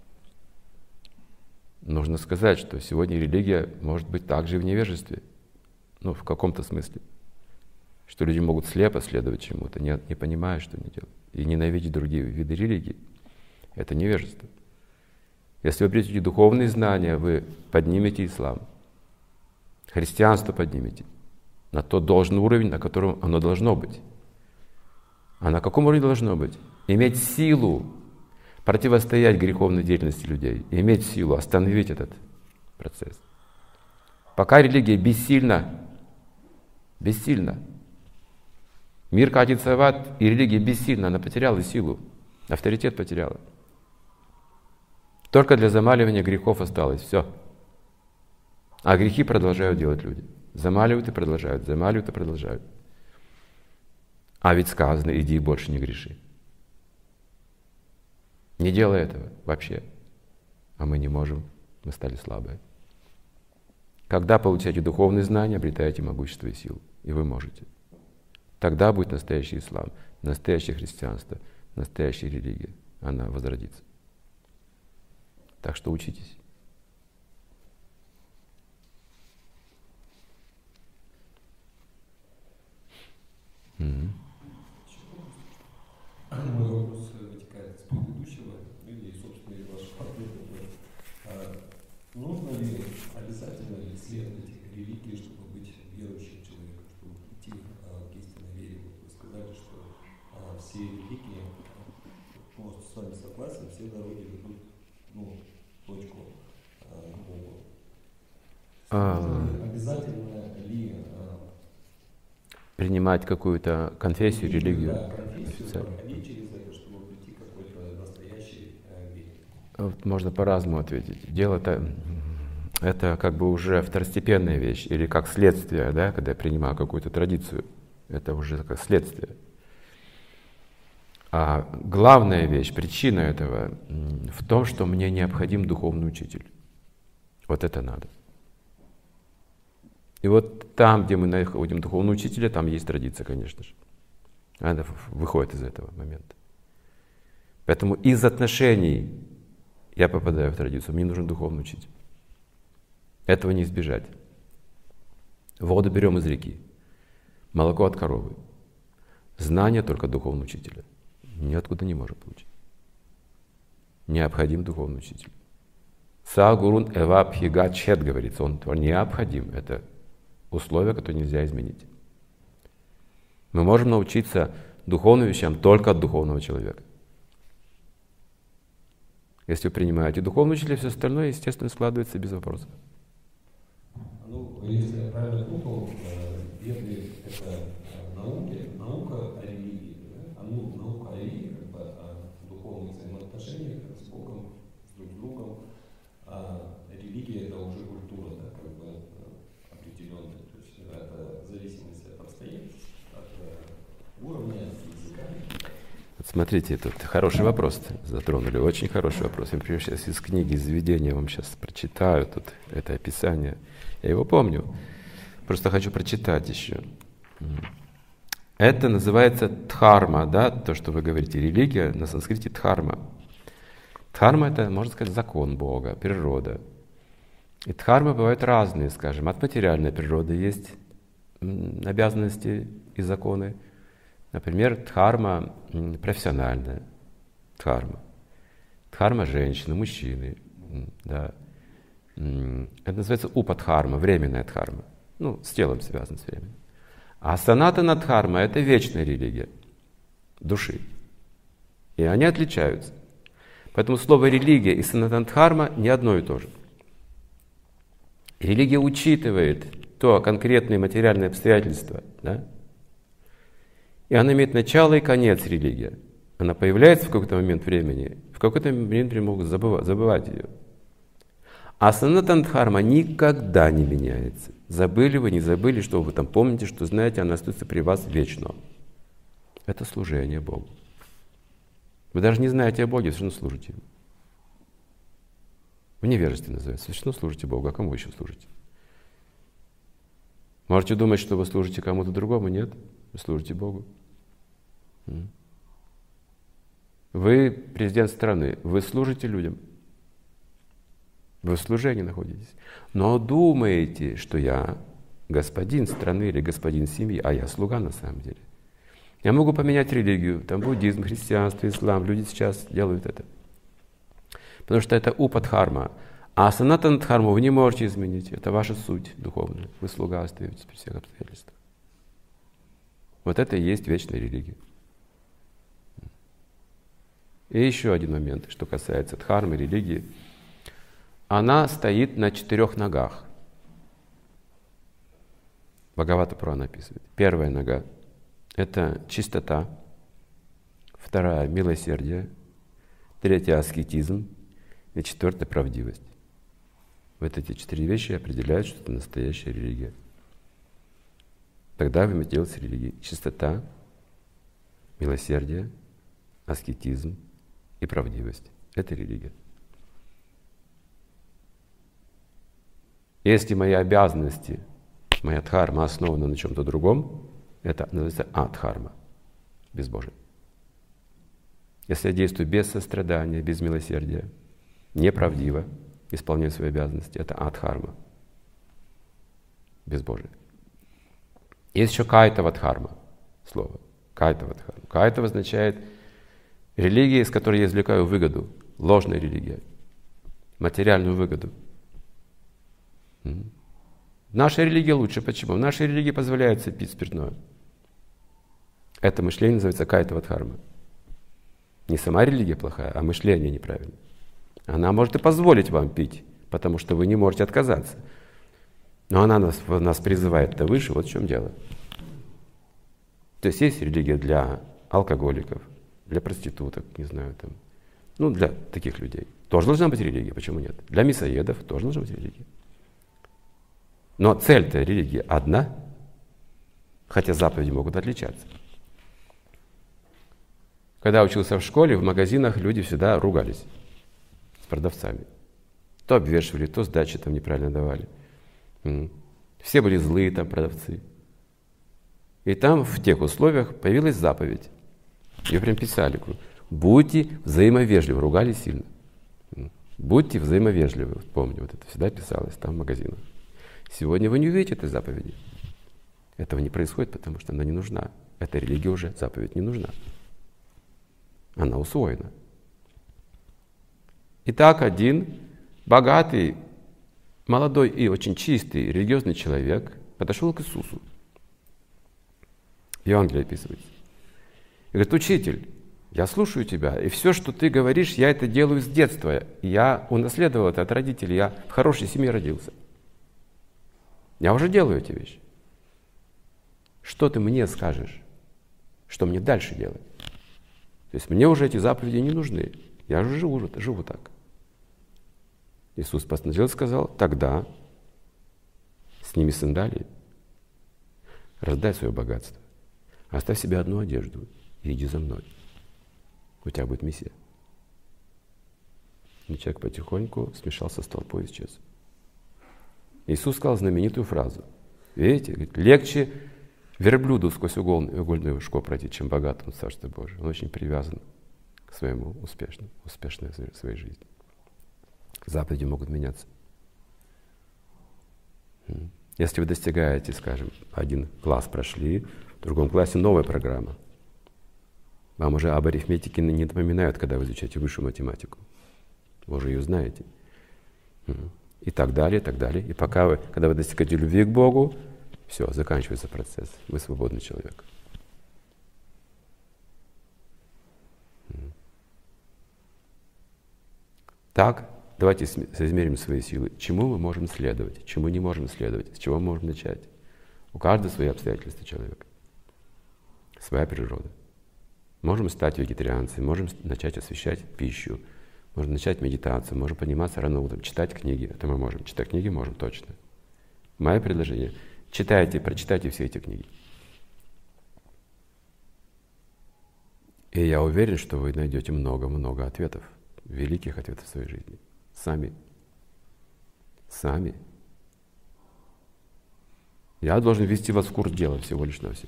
Нужно сказать, что сегодня религия может быть также и в невежестве. Ну, в каком-то смысле. Что люди могут слепо следовать чему-то, не, не понимая, что они делают. И ненавидеть другие виды религии. Это невежество. Если вы обретете духовные знания, вы поднимете ислам. Христианство поднимете. На тот должный уровень, на котором оно должно быть. А на каком уровне должно быть? Иметь силу противостоять греховной деятельности людей. Иметь силу остановить этот процесс. Пока религия бессильна, бессильна. Мир катится в ад, и религия бессильна, она потеряла силу, авторитет потеряла. Только для замаливания грехов осталось, все. А грехи продолжают делать люди. Замаливают и продолжают, замаливают и продолжают. А ведь сказано, иди и больше не греши. Не делай этого вообще. А мы не можем, мы стали слабые. Когда получаете духовные знания, обретаете могущество и силу. И вы можете. Тогда будет настоящий ислам, настоящее христианство, настоящая религия. Она возродится. Так что учитесь. Mm-hmm. Мой вопрос вытекает из предыдущего, или, собственно, из ваших ответов. А нужно ли обязательно ли следовать религии, чтобы быть верующим человеком, чтобы прийти а, к истинной вере? Вот вы сказали, что а, все религии, может, с вами согласен, все дороги ведут, ну, в точку а, к Богу. А... Обязательно ли а, принимать какую-то конфессию, религию? Да, конфессию, проходить через это, чтобы прийти к какой-то настоящей э, вере. Вот можно по-разному ответить. Дело-то, это как бы уже второстепенная вещь, или как следствие, да, когда я принимаю какую-то традицию. Это уже как следствие. А главная вещь, причина этого в том, что мне необходим духовный учитель. Вот это надо. И вот там, где мы находим духовного учителя, там есть традиция, конечно же. Она выходит из этого момента. Поэтому из отношений я попадаю в традицию. Мне нужен духовный учитель. Этого не избежать. Воду берем из реки. Молоко от коровы. Знание только духовного учителя. Ниоткуда не можем получить. Необходим духовный учитель. Са гурун эва пхига чет, говорится. Он необходим. Это условия, которые нельзя изменить. Мы можем научиться духовным вещам только от духовного человека. Если вы принимаете духовного учителя, все остальное, естественно, складывается без вопросов. Ну, если я правильно понял, веды — это науки, наука о религии, да? А ну, наука о религии, как бы о духовных взаимоотношениях с Богом, с друг с другом, а религия — это уже культура, да, как бы определенная. То есть это в зависимости от обстоятельств, от уровня, от языка. Вот смотрите, тут хороший вопрос затронули, очень хороший вопрос. Я, например, сейчас из книги «Изведения» вам сейчас прочитаю, тут это описание. Я его помню, просто хочу прочитать еще. Это называется дхарма, да, то, что вы говорите, религия, на санскрите дхарма. Дхарма — это, можно сказать, закон Бога, природа. И дхармы бывают разные, скажем, от материальной природы есть обязанности и законы. Например, дхарма профессиональная, дхарма. Дхарма женщины, мужчины, да. Это называется упадхарма, временная дхарма. Ну, с телом связано с временем. А санатана дхарма — это вечная религия души. И они отличаются. Поэтому слово «религия» и «санатандхарма» не одно и то же. Религия учитывает то конкретные материальные обстоятельства, да? И она имеет начало и конец, религия. Она появляется в какой-то момент времени, в какой-то момент времени могут забывать, забывать ее. А санатандхарма никогда не меняется. Забыли вы, не забыли, что вы там помните, что знаете, она остается при вас вечно. Это служение Богу. Вы даже не знаете о Боге, все равно служите Ему. В невежестве называется. Все равно служите Богу, а кому вы еще служите? Можете думать, что вы служите кому-то другому, нет? Вы служите Богу. Вы президент страны, вы служите людям. Вы в служении находитесь. Но думаете, что я господин страны или господин семьи, а я слуга на самом деле. Я могу поменять религию, там буддизм, христианство, ислам. Люди сейчас делают это. Потому что это упадхарма. А санатандхарму вы не можете изменить. Это ваша суть духовная. Вы слуга остаетесь при всех обстоятельствах. Вот это и есть вечная религия. И еще один момент, что касается дхармы, религии. Она стоит на четырех ногах. Бхагавата Пурана описывает. Первая нога — это чистота. Вторая — милосердие. Третья — аскетизм. И четвертая — правдивость. Вот эти четыре вещи определяют, что это настоящая религия. Тогда вы делаете религией. Чистота, милосердие, аскетизм и правдивость. Это религия. Если мои обязанности, моя дхарма основана на чем-то другом, это называется адхарма, безбожие. Если я действую без сострадания, без милосердия, неправдиво исполняю свои обязанности, это адхарма, безбожие. Есть еще кайтава-дхарма, слово. Кайтава-дхарма. Кайтава означает религия, из которой я извлекаю выгоду, ложная религия, материальную выгоду. Наша религия лучше. Почему? В нашей религии позволяется пить спиртное. Это мышление называется кайтава-дхарма. Не сама религия плохая, а мышление неправильное. Она может и позволить вам пить, потому что вы не можете отказаться. Но она нас, нас призывает-то выше, вот в чем дело. То есть есть религия для алкоголиков, для проституток, не знаю, там, ну для таких людей. Тоже должна быть религия, почему нет? Для мясоедов тоже должна быть религия. Но цель-то религии одна, хотя заповеди могут отличаться. Когда учился в школе, в магазинах люди всегда ругались с продавцами. То обвешивали, то сдачи там неправильно давали. Все были злые там продавцы. И там в тех условиях появилась заповедь. Ее прям писали. Будьте взаимовежливы. Ругались сильно. Будьте взаимовежливы. Помню, вот это всегда писалось там в магазинах. Сегодня вы не увидите этой заповеди. Этого не происходит, потому что она не нужна. Эта религия уже, заповедь не нужна. Она усвоена. Итак, один богатый, молодой и очень чистый религиозный человек подошел к Иисусу. В Евангелии описывается. И говорит: учитель, я слушаю тебя, и все, что ты говоришь, я это делаю с детства. Я унаследовал это от родителей, я в хорошей семье родился. Я уже делаю эти вещи. Что ты мне скажешь? Что мне дальше делать? То есть мне уже эти заповеди не нужны. Я уже живу, живу так. Иисус постановил и сказал: тогда сними сандалии, раздай свое богатство, оставь себе одну одежду и иди за мной. У тебя будет миссия. И человек потихоньку смешался с толпой и исчез. Иисус сказал знаменитую фразу. Видите, говорит, легче верблюду сквозь угольную, угольную школу пройти, чем богатому в Царстве Божьем. Он очень привязан к своему успешному, успешной своей жизни. Заповеди могут меняться. Если вы достигаете, скажем, один класс прошли, в другом классе новая программа. Вам уже об арифметике не напоминают, когда вы изучаете высшую математику. Вы уже ее знаете. И так далее, и так далее. И пока вы, когда вы достигаете любви к Богу, все, заканчивается процесс. Вы свободный человек. Так, давайте соизмерим свои силы. Чему мы можем следовать, чему не можем следовать, с чего мы можем начать. У каждого свои обстоятельства человека, своя природа. Можем стать вегетарианцами, можем начать освещать пищу, можем начать медитацию, можем подниматься рано утром, читать книги. Это мы можем. Читать книги можем точно. Мое предложение. Читайте, прочитайте все эти книги. И я уверен, что вы найдете много-много ответов, великих ответов в своей жизни. Сами. Сами. Я должен ввести вас в курс дела всего лишь навсего.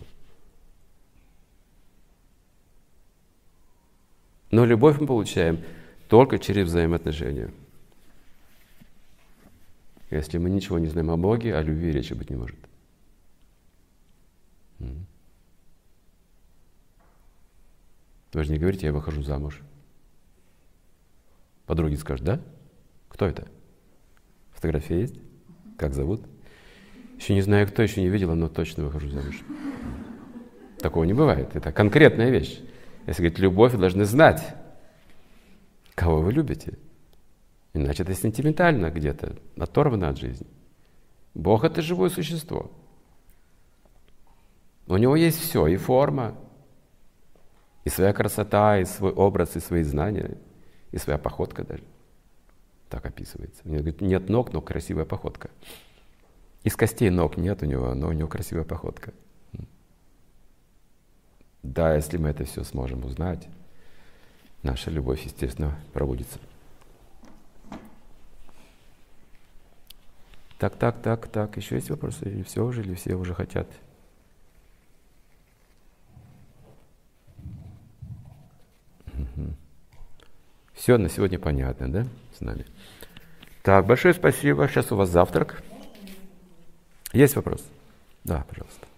Но любовь мы получаем только через взаимоотношения. Если мы ничего не знаем о Боге, о любви речи быть не может. Вы же не говорите, я выхожу замуж. Подруги скажут, да? Кто это? Фотография есть? Как зовут? Еще не знаю, кто, еще не видела, но точно выхожу замуж. Такого не бывает. Это конкретная вещь. Если говорить любовь, вы должны знать, кого вы любите. Иначе это сентиментально где-то, оторвано от жизни. Бог — это живое существо. У него есть все, и форма, и своя красота, и свой образ, и свои знания, и своя походка даже. Так описывается. Он говорит, нет ног, но красивая походка. Из костей ног нет у него, но у него красивая походка. Да, если мы это все сможем узнать, наша любовь, естественно, пробудится. Так, так, так, так. Еще есть вопросы? Или все уже, или все уже хотят? Угу. Все на сегодня понятно, да, с нами? Так, большое спасибо. Сейчас у вас завтрак. Есть вопрос? Да, пожалуйста.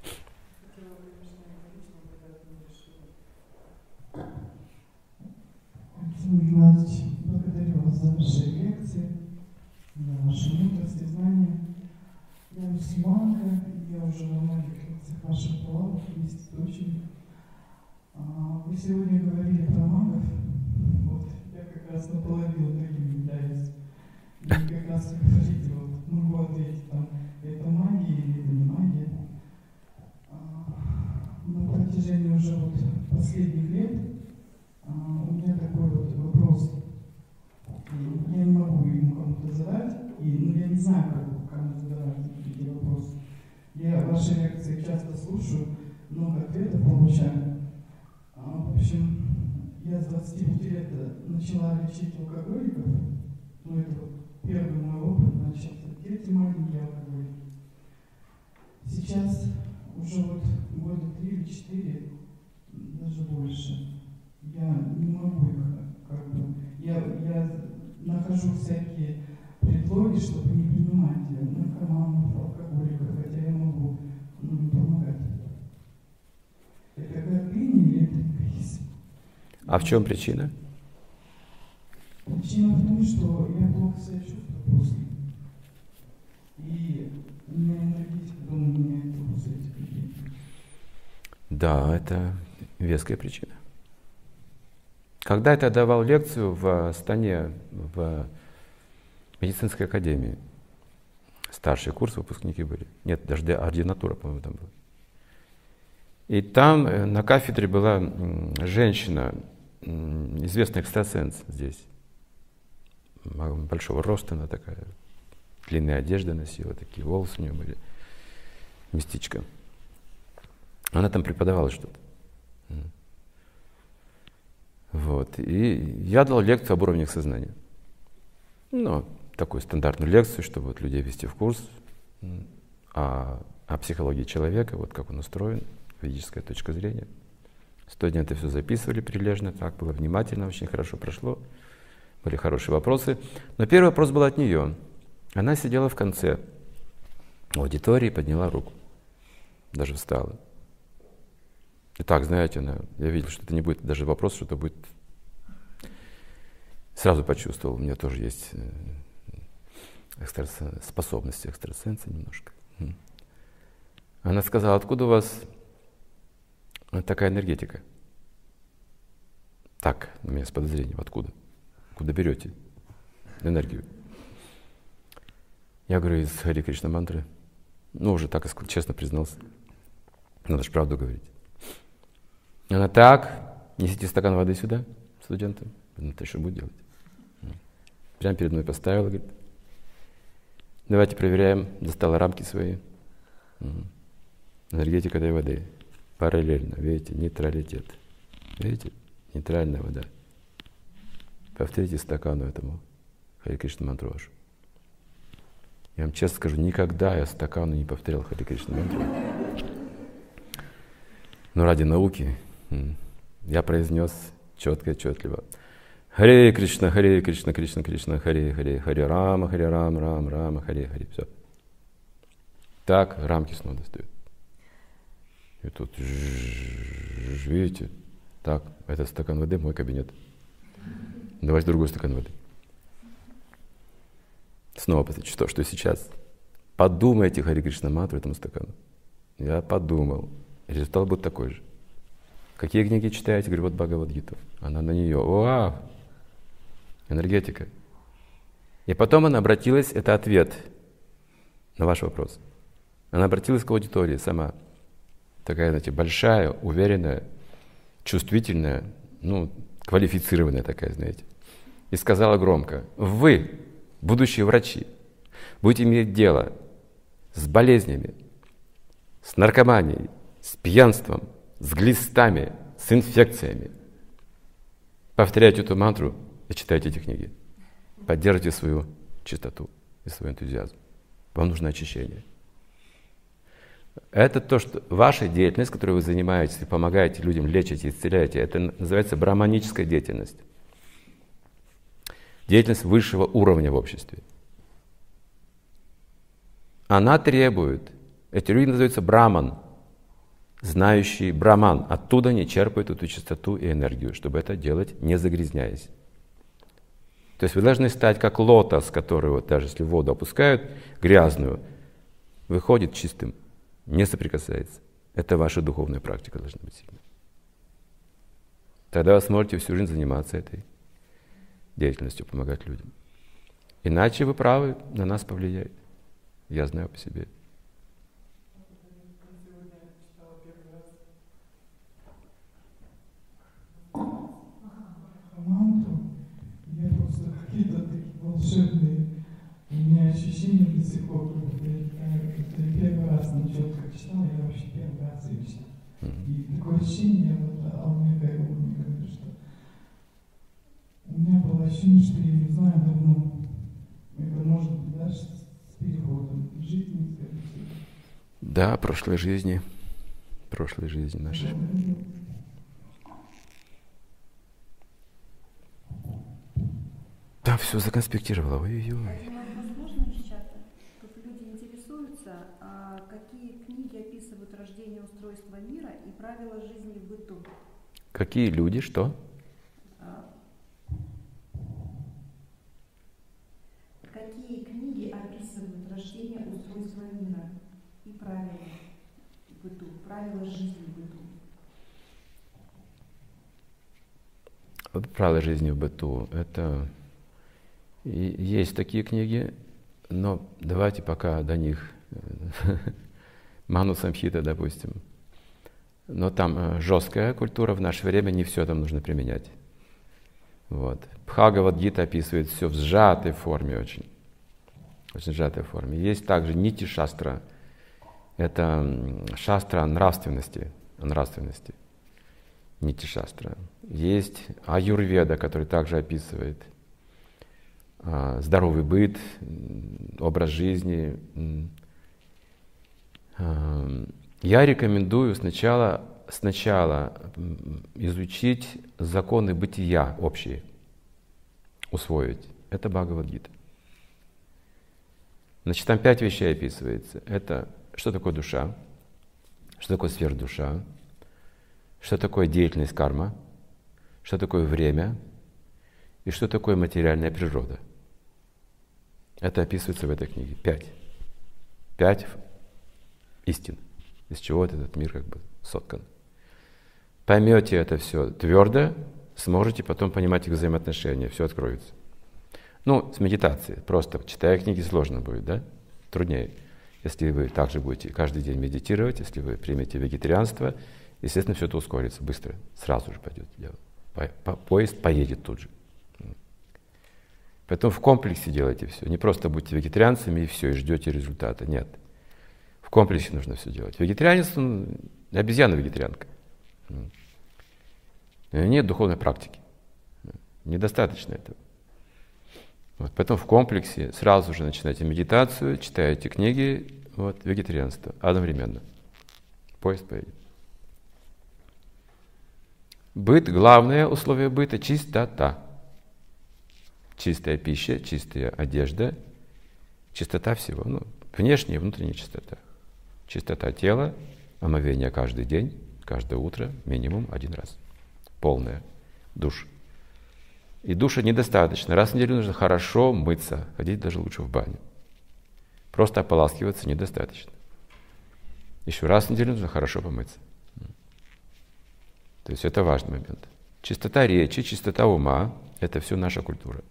Александр Геннадьевич, благодарю вас за ваши лекции, за ваши мудрости, знания. Я мусульманка, я уже на многих лекциях ваших была, вместе с дочерью. Вы сегодня говорили про магов. Вот, я как раз наполовину таким являюсь. И как раз вы говорите, вот, могу ответить, там, это магия или это не магия. На протяжении уже вот последних лет у меня такой вот вопрос. Я не могу ему кому-то задать, и, ну, я не знаю, как кому задавать эти вопросы. Я ваши лекции часто слушаю, много ответов получаю. В общем, я с двадцати пяти лет начала лечить алкоголиков. Ну, это вот первый мой опыт, значит, дети маленькие алкоголики. Сейчас уже вот года три или четыре, даже больше, я не могу их, как бы, я, я нахожу всякие предлоги, чтобы не принимать наркоманов, алкоголиков, хотя я могу, ну, не помогать. Это гордыня или это эгоизм? А в чем причина? Причина в том, что я плохо себя чувствую после. И у меня энергетика дома меняется после этих людей. Да, это веская причина. Когда я давал лекцию в Астане, в медицинской академии, старший курс, выпускники были. Нет, даже ординатура, по-моему, там была. И там на кафедре была женщина, известный экстрасенс здесь. Большого роста она такая, длинные одежды носила, такие волосы у нее были. Мистичка. Она там преподавала что-то. Вот. И я дал лекцию об уровнях сознания. Ну, такую стандартную лекцию, чтобы вот людей ввести в курс о, о психологии человека, вот как он устроен, ведическая точка зрения. Студенты все записывали прилежно, так было внимательно, очень хорошо прошло. Были хорошие вопросы. Но первый вопрос был от нее. Она сидела в конце аудитории и подняла руку. Даже встала. И так, знаете, она, я видел, что это не будет даже вопрос, что это будет... Сразу почувствовал, у меня тоже есть экстрасен... способности экстрасенса немножко. Она сказала, откуда у вас такая энергетика? Так, у меня с подозрением, откуда? Откуда берете? энергию. Я говорю, из Хари Кришна мантры. Ну, уже так честно признался. Надо же правду говорить. Она так, несите стакан воды сюда, студентам. Ну, ты что будет делать? Прямо перед мной поставила, говорит, давайте проверяем, достала рамки свои. Угу. Энергетика этой воды. Параллельно, видите, нейтралитет. Видите, нейтральная вода. Повторите стакану этому Хари Кришна мантру вашу. Я вам честно скажу, никогда я стакану не повторял Хари Кришна мантру. Но ради науки я произнес четко и отчетливо. Харе Кришна, Харе Кришна, Кришна, Кришна, Харе, Харе, Харе Рама, Харе Рама, Рама, Рама, Харе, Харе. Все. Так рамки снова достают. И тут, видите, так, этот стакан воды, мой кабинет. Давайте другой стакан воды. Снова посмотрите, что, что сейчас. Подумайте Харе Кришна мантру этому стакану. Я подумал. Результат будет такой же. Какие книги читаете? Говорю, вот Бхагавад-гиту. Она на нее. Вау! Энергетика. И потом она обратилась, это ответ на ваш вопрос. Она обратилась к аудитории сама. Такая, знаете, большая, уверенная, чувствительная, ну, квалифицированная такая, знаете. И сказала громко, вы, будущие врачи, будете иметь дело с болезнями, с наркоманией, с пьянством, с глистами, с инфекциями. Повторяйте эту мантру и читайте эти книги. Поддержите свою чистоту и свой энтузиазм. Вам нужно очищение. Это то, что ваша деятельность, которой вы занимаетесь и помогаете людям, лечите, исцеляете, это называется браманическая деятельность. Деятельность высшего уровня в обществе. Она требует, эти люди называются браман, знающий браман. Оттуда они черпают эту чистоту и энергию, чтобы это делать, не загрязняясь. То есть вы должны стать как лотос, который, вот, даже если в воду опускают, грязную, выходит чистым, не соприкасается. Это ваша духовная практика должна быть сильной. Тогда вы сможете всю жизнь заниматься этой деятельностью, помогать людям. Иначе вы правы, на нас повлияет. Я знаю по себе. Мантру, я просто какие-то такие волшебные, у меня ощущения до сих пор, я первый раз начал, как читал, я вообще первый раз ее читал. И такое ощущение, вот, Алмега и Умника, говорит, что у меня было ощущение, что я не знаю давно. Это может быть даже с переходом жизни, скажем. Да, прошлой жизни, прошлой жизни нашей. Там все законспектировало. Ой-ой-ой. Возможно, из чата. Тут люди интересуются, а какие книги описывают рождение, устройство мира и правила жизни в быту? Какие люди, что? Какие книги описывают рождение, устройство мира и правила в быту, правила жизни в быту? Вот правила жизни в быту. Это и есть такие книги, но давайте пока до них. Ману Самхита, допустим. Но там жесткая культура, в наше время не все там нужно применять. Вот. Бхагавад-гита описывает все в сжатой форме очень. Очень сжатой форме. Есть также нити-шастра. Это шастра о нравственности. О нравственности. Нити-шастра. Есть аюрведа, который также описывает а, здоровый быт, образ жизни. А, я рекомендую сначала, сначала изучить законы бытия общие, усвоить. Это Бхагавад-гита. Значит, там пять вещей описывается. Это что такое душа, что такое сверхдуша, что такое деятельность карма, что такое время и что такое материальная природа. Это описывается в этой книге. Пять. Пять истин, из чего этот мир как бы соткан. Поймете это все твердо, сможете потом понимать их взаимоотношения, все откроется. Ну, с медитацией. Просто читая книги сложно будет, да? Труднее. Если вы также будете каждый день медитировать, если вы примете вегетарианство, естественно, все это ускорится быстро. Сразу же пойдет дело. По, по, поезд поедет тут же. Поэтому в комплексе делайте все. Не просто будьте вегетарианцами и все, и ждете результата. Нет. В комплексе нужно все делать. Вегетарианец, он обезьяна-вегетарианка. Нет духовной практики. Недостаточно этого. Вот, поэтому в комплексе сразу же начинайте медитацию, читаете книги, вот, вегетарианство одновременно. Поезд поедет. Быт, главное условие быта – чистота. Чистая пища, чистая одежда, чистота всего. Ну, внешняя и внутренняя чистота. Чистота тела, омовение каждый день, каждое утро, минимум один раз. Полная душ. И душа недостаточно. Раз в неделю нужно хорошо мыться, ходить даже лучше в баню. Просто ополаскиваться недостаточно. Еще раз в неделю нужно хорошо помыться. То есть это важный момент. Чистота речи, чистота ума – это все наша культура.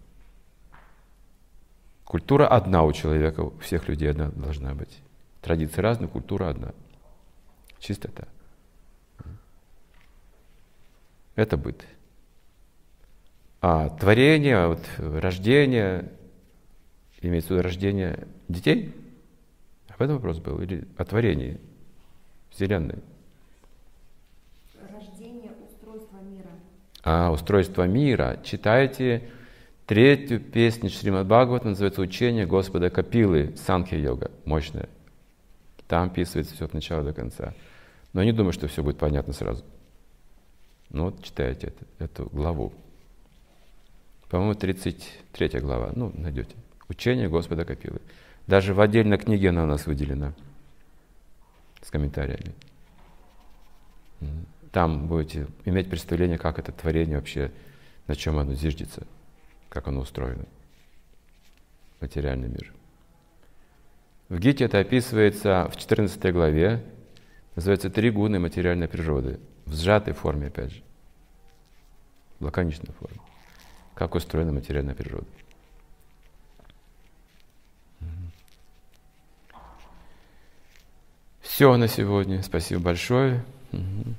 Культура одна у человека, у всех людей одна должна быть. Традиции разные, культура одна. Чистота. Это быт. А творение, вот, рождение, имеется в виду рождение детей? Об этом вопрос был? Или о творении Вселенной? Рождение, устройство мира. А, устройство мира. Читайте третью песню Шримад Бхагавата, называется «Учение Господа Капилы», Санхья-йога, мощная. Там описывается все от начала до конца. Но не думаю, что все будет понятно сразу. Ну вот читайте это, эту главу. По-моему, тридцать третья глава. Ну, найдете. Учение Господа Капилы. Даже в отдельной книге она у нас выделена. С комментариями. Там будете иметь представление, как это творение вообще, на чем оно зиждется, как оно устроено. Материальный мир. В Гите это описывается в четырнадцатой главе. Называется «Три гуны материальной природы». В сжатой форме, опять же. В лаконичной форме. Как устроена материальная природа. Все на сегодня. Спасибо большое.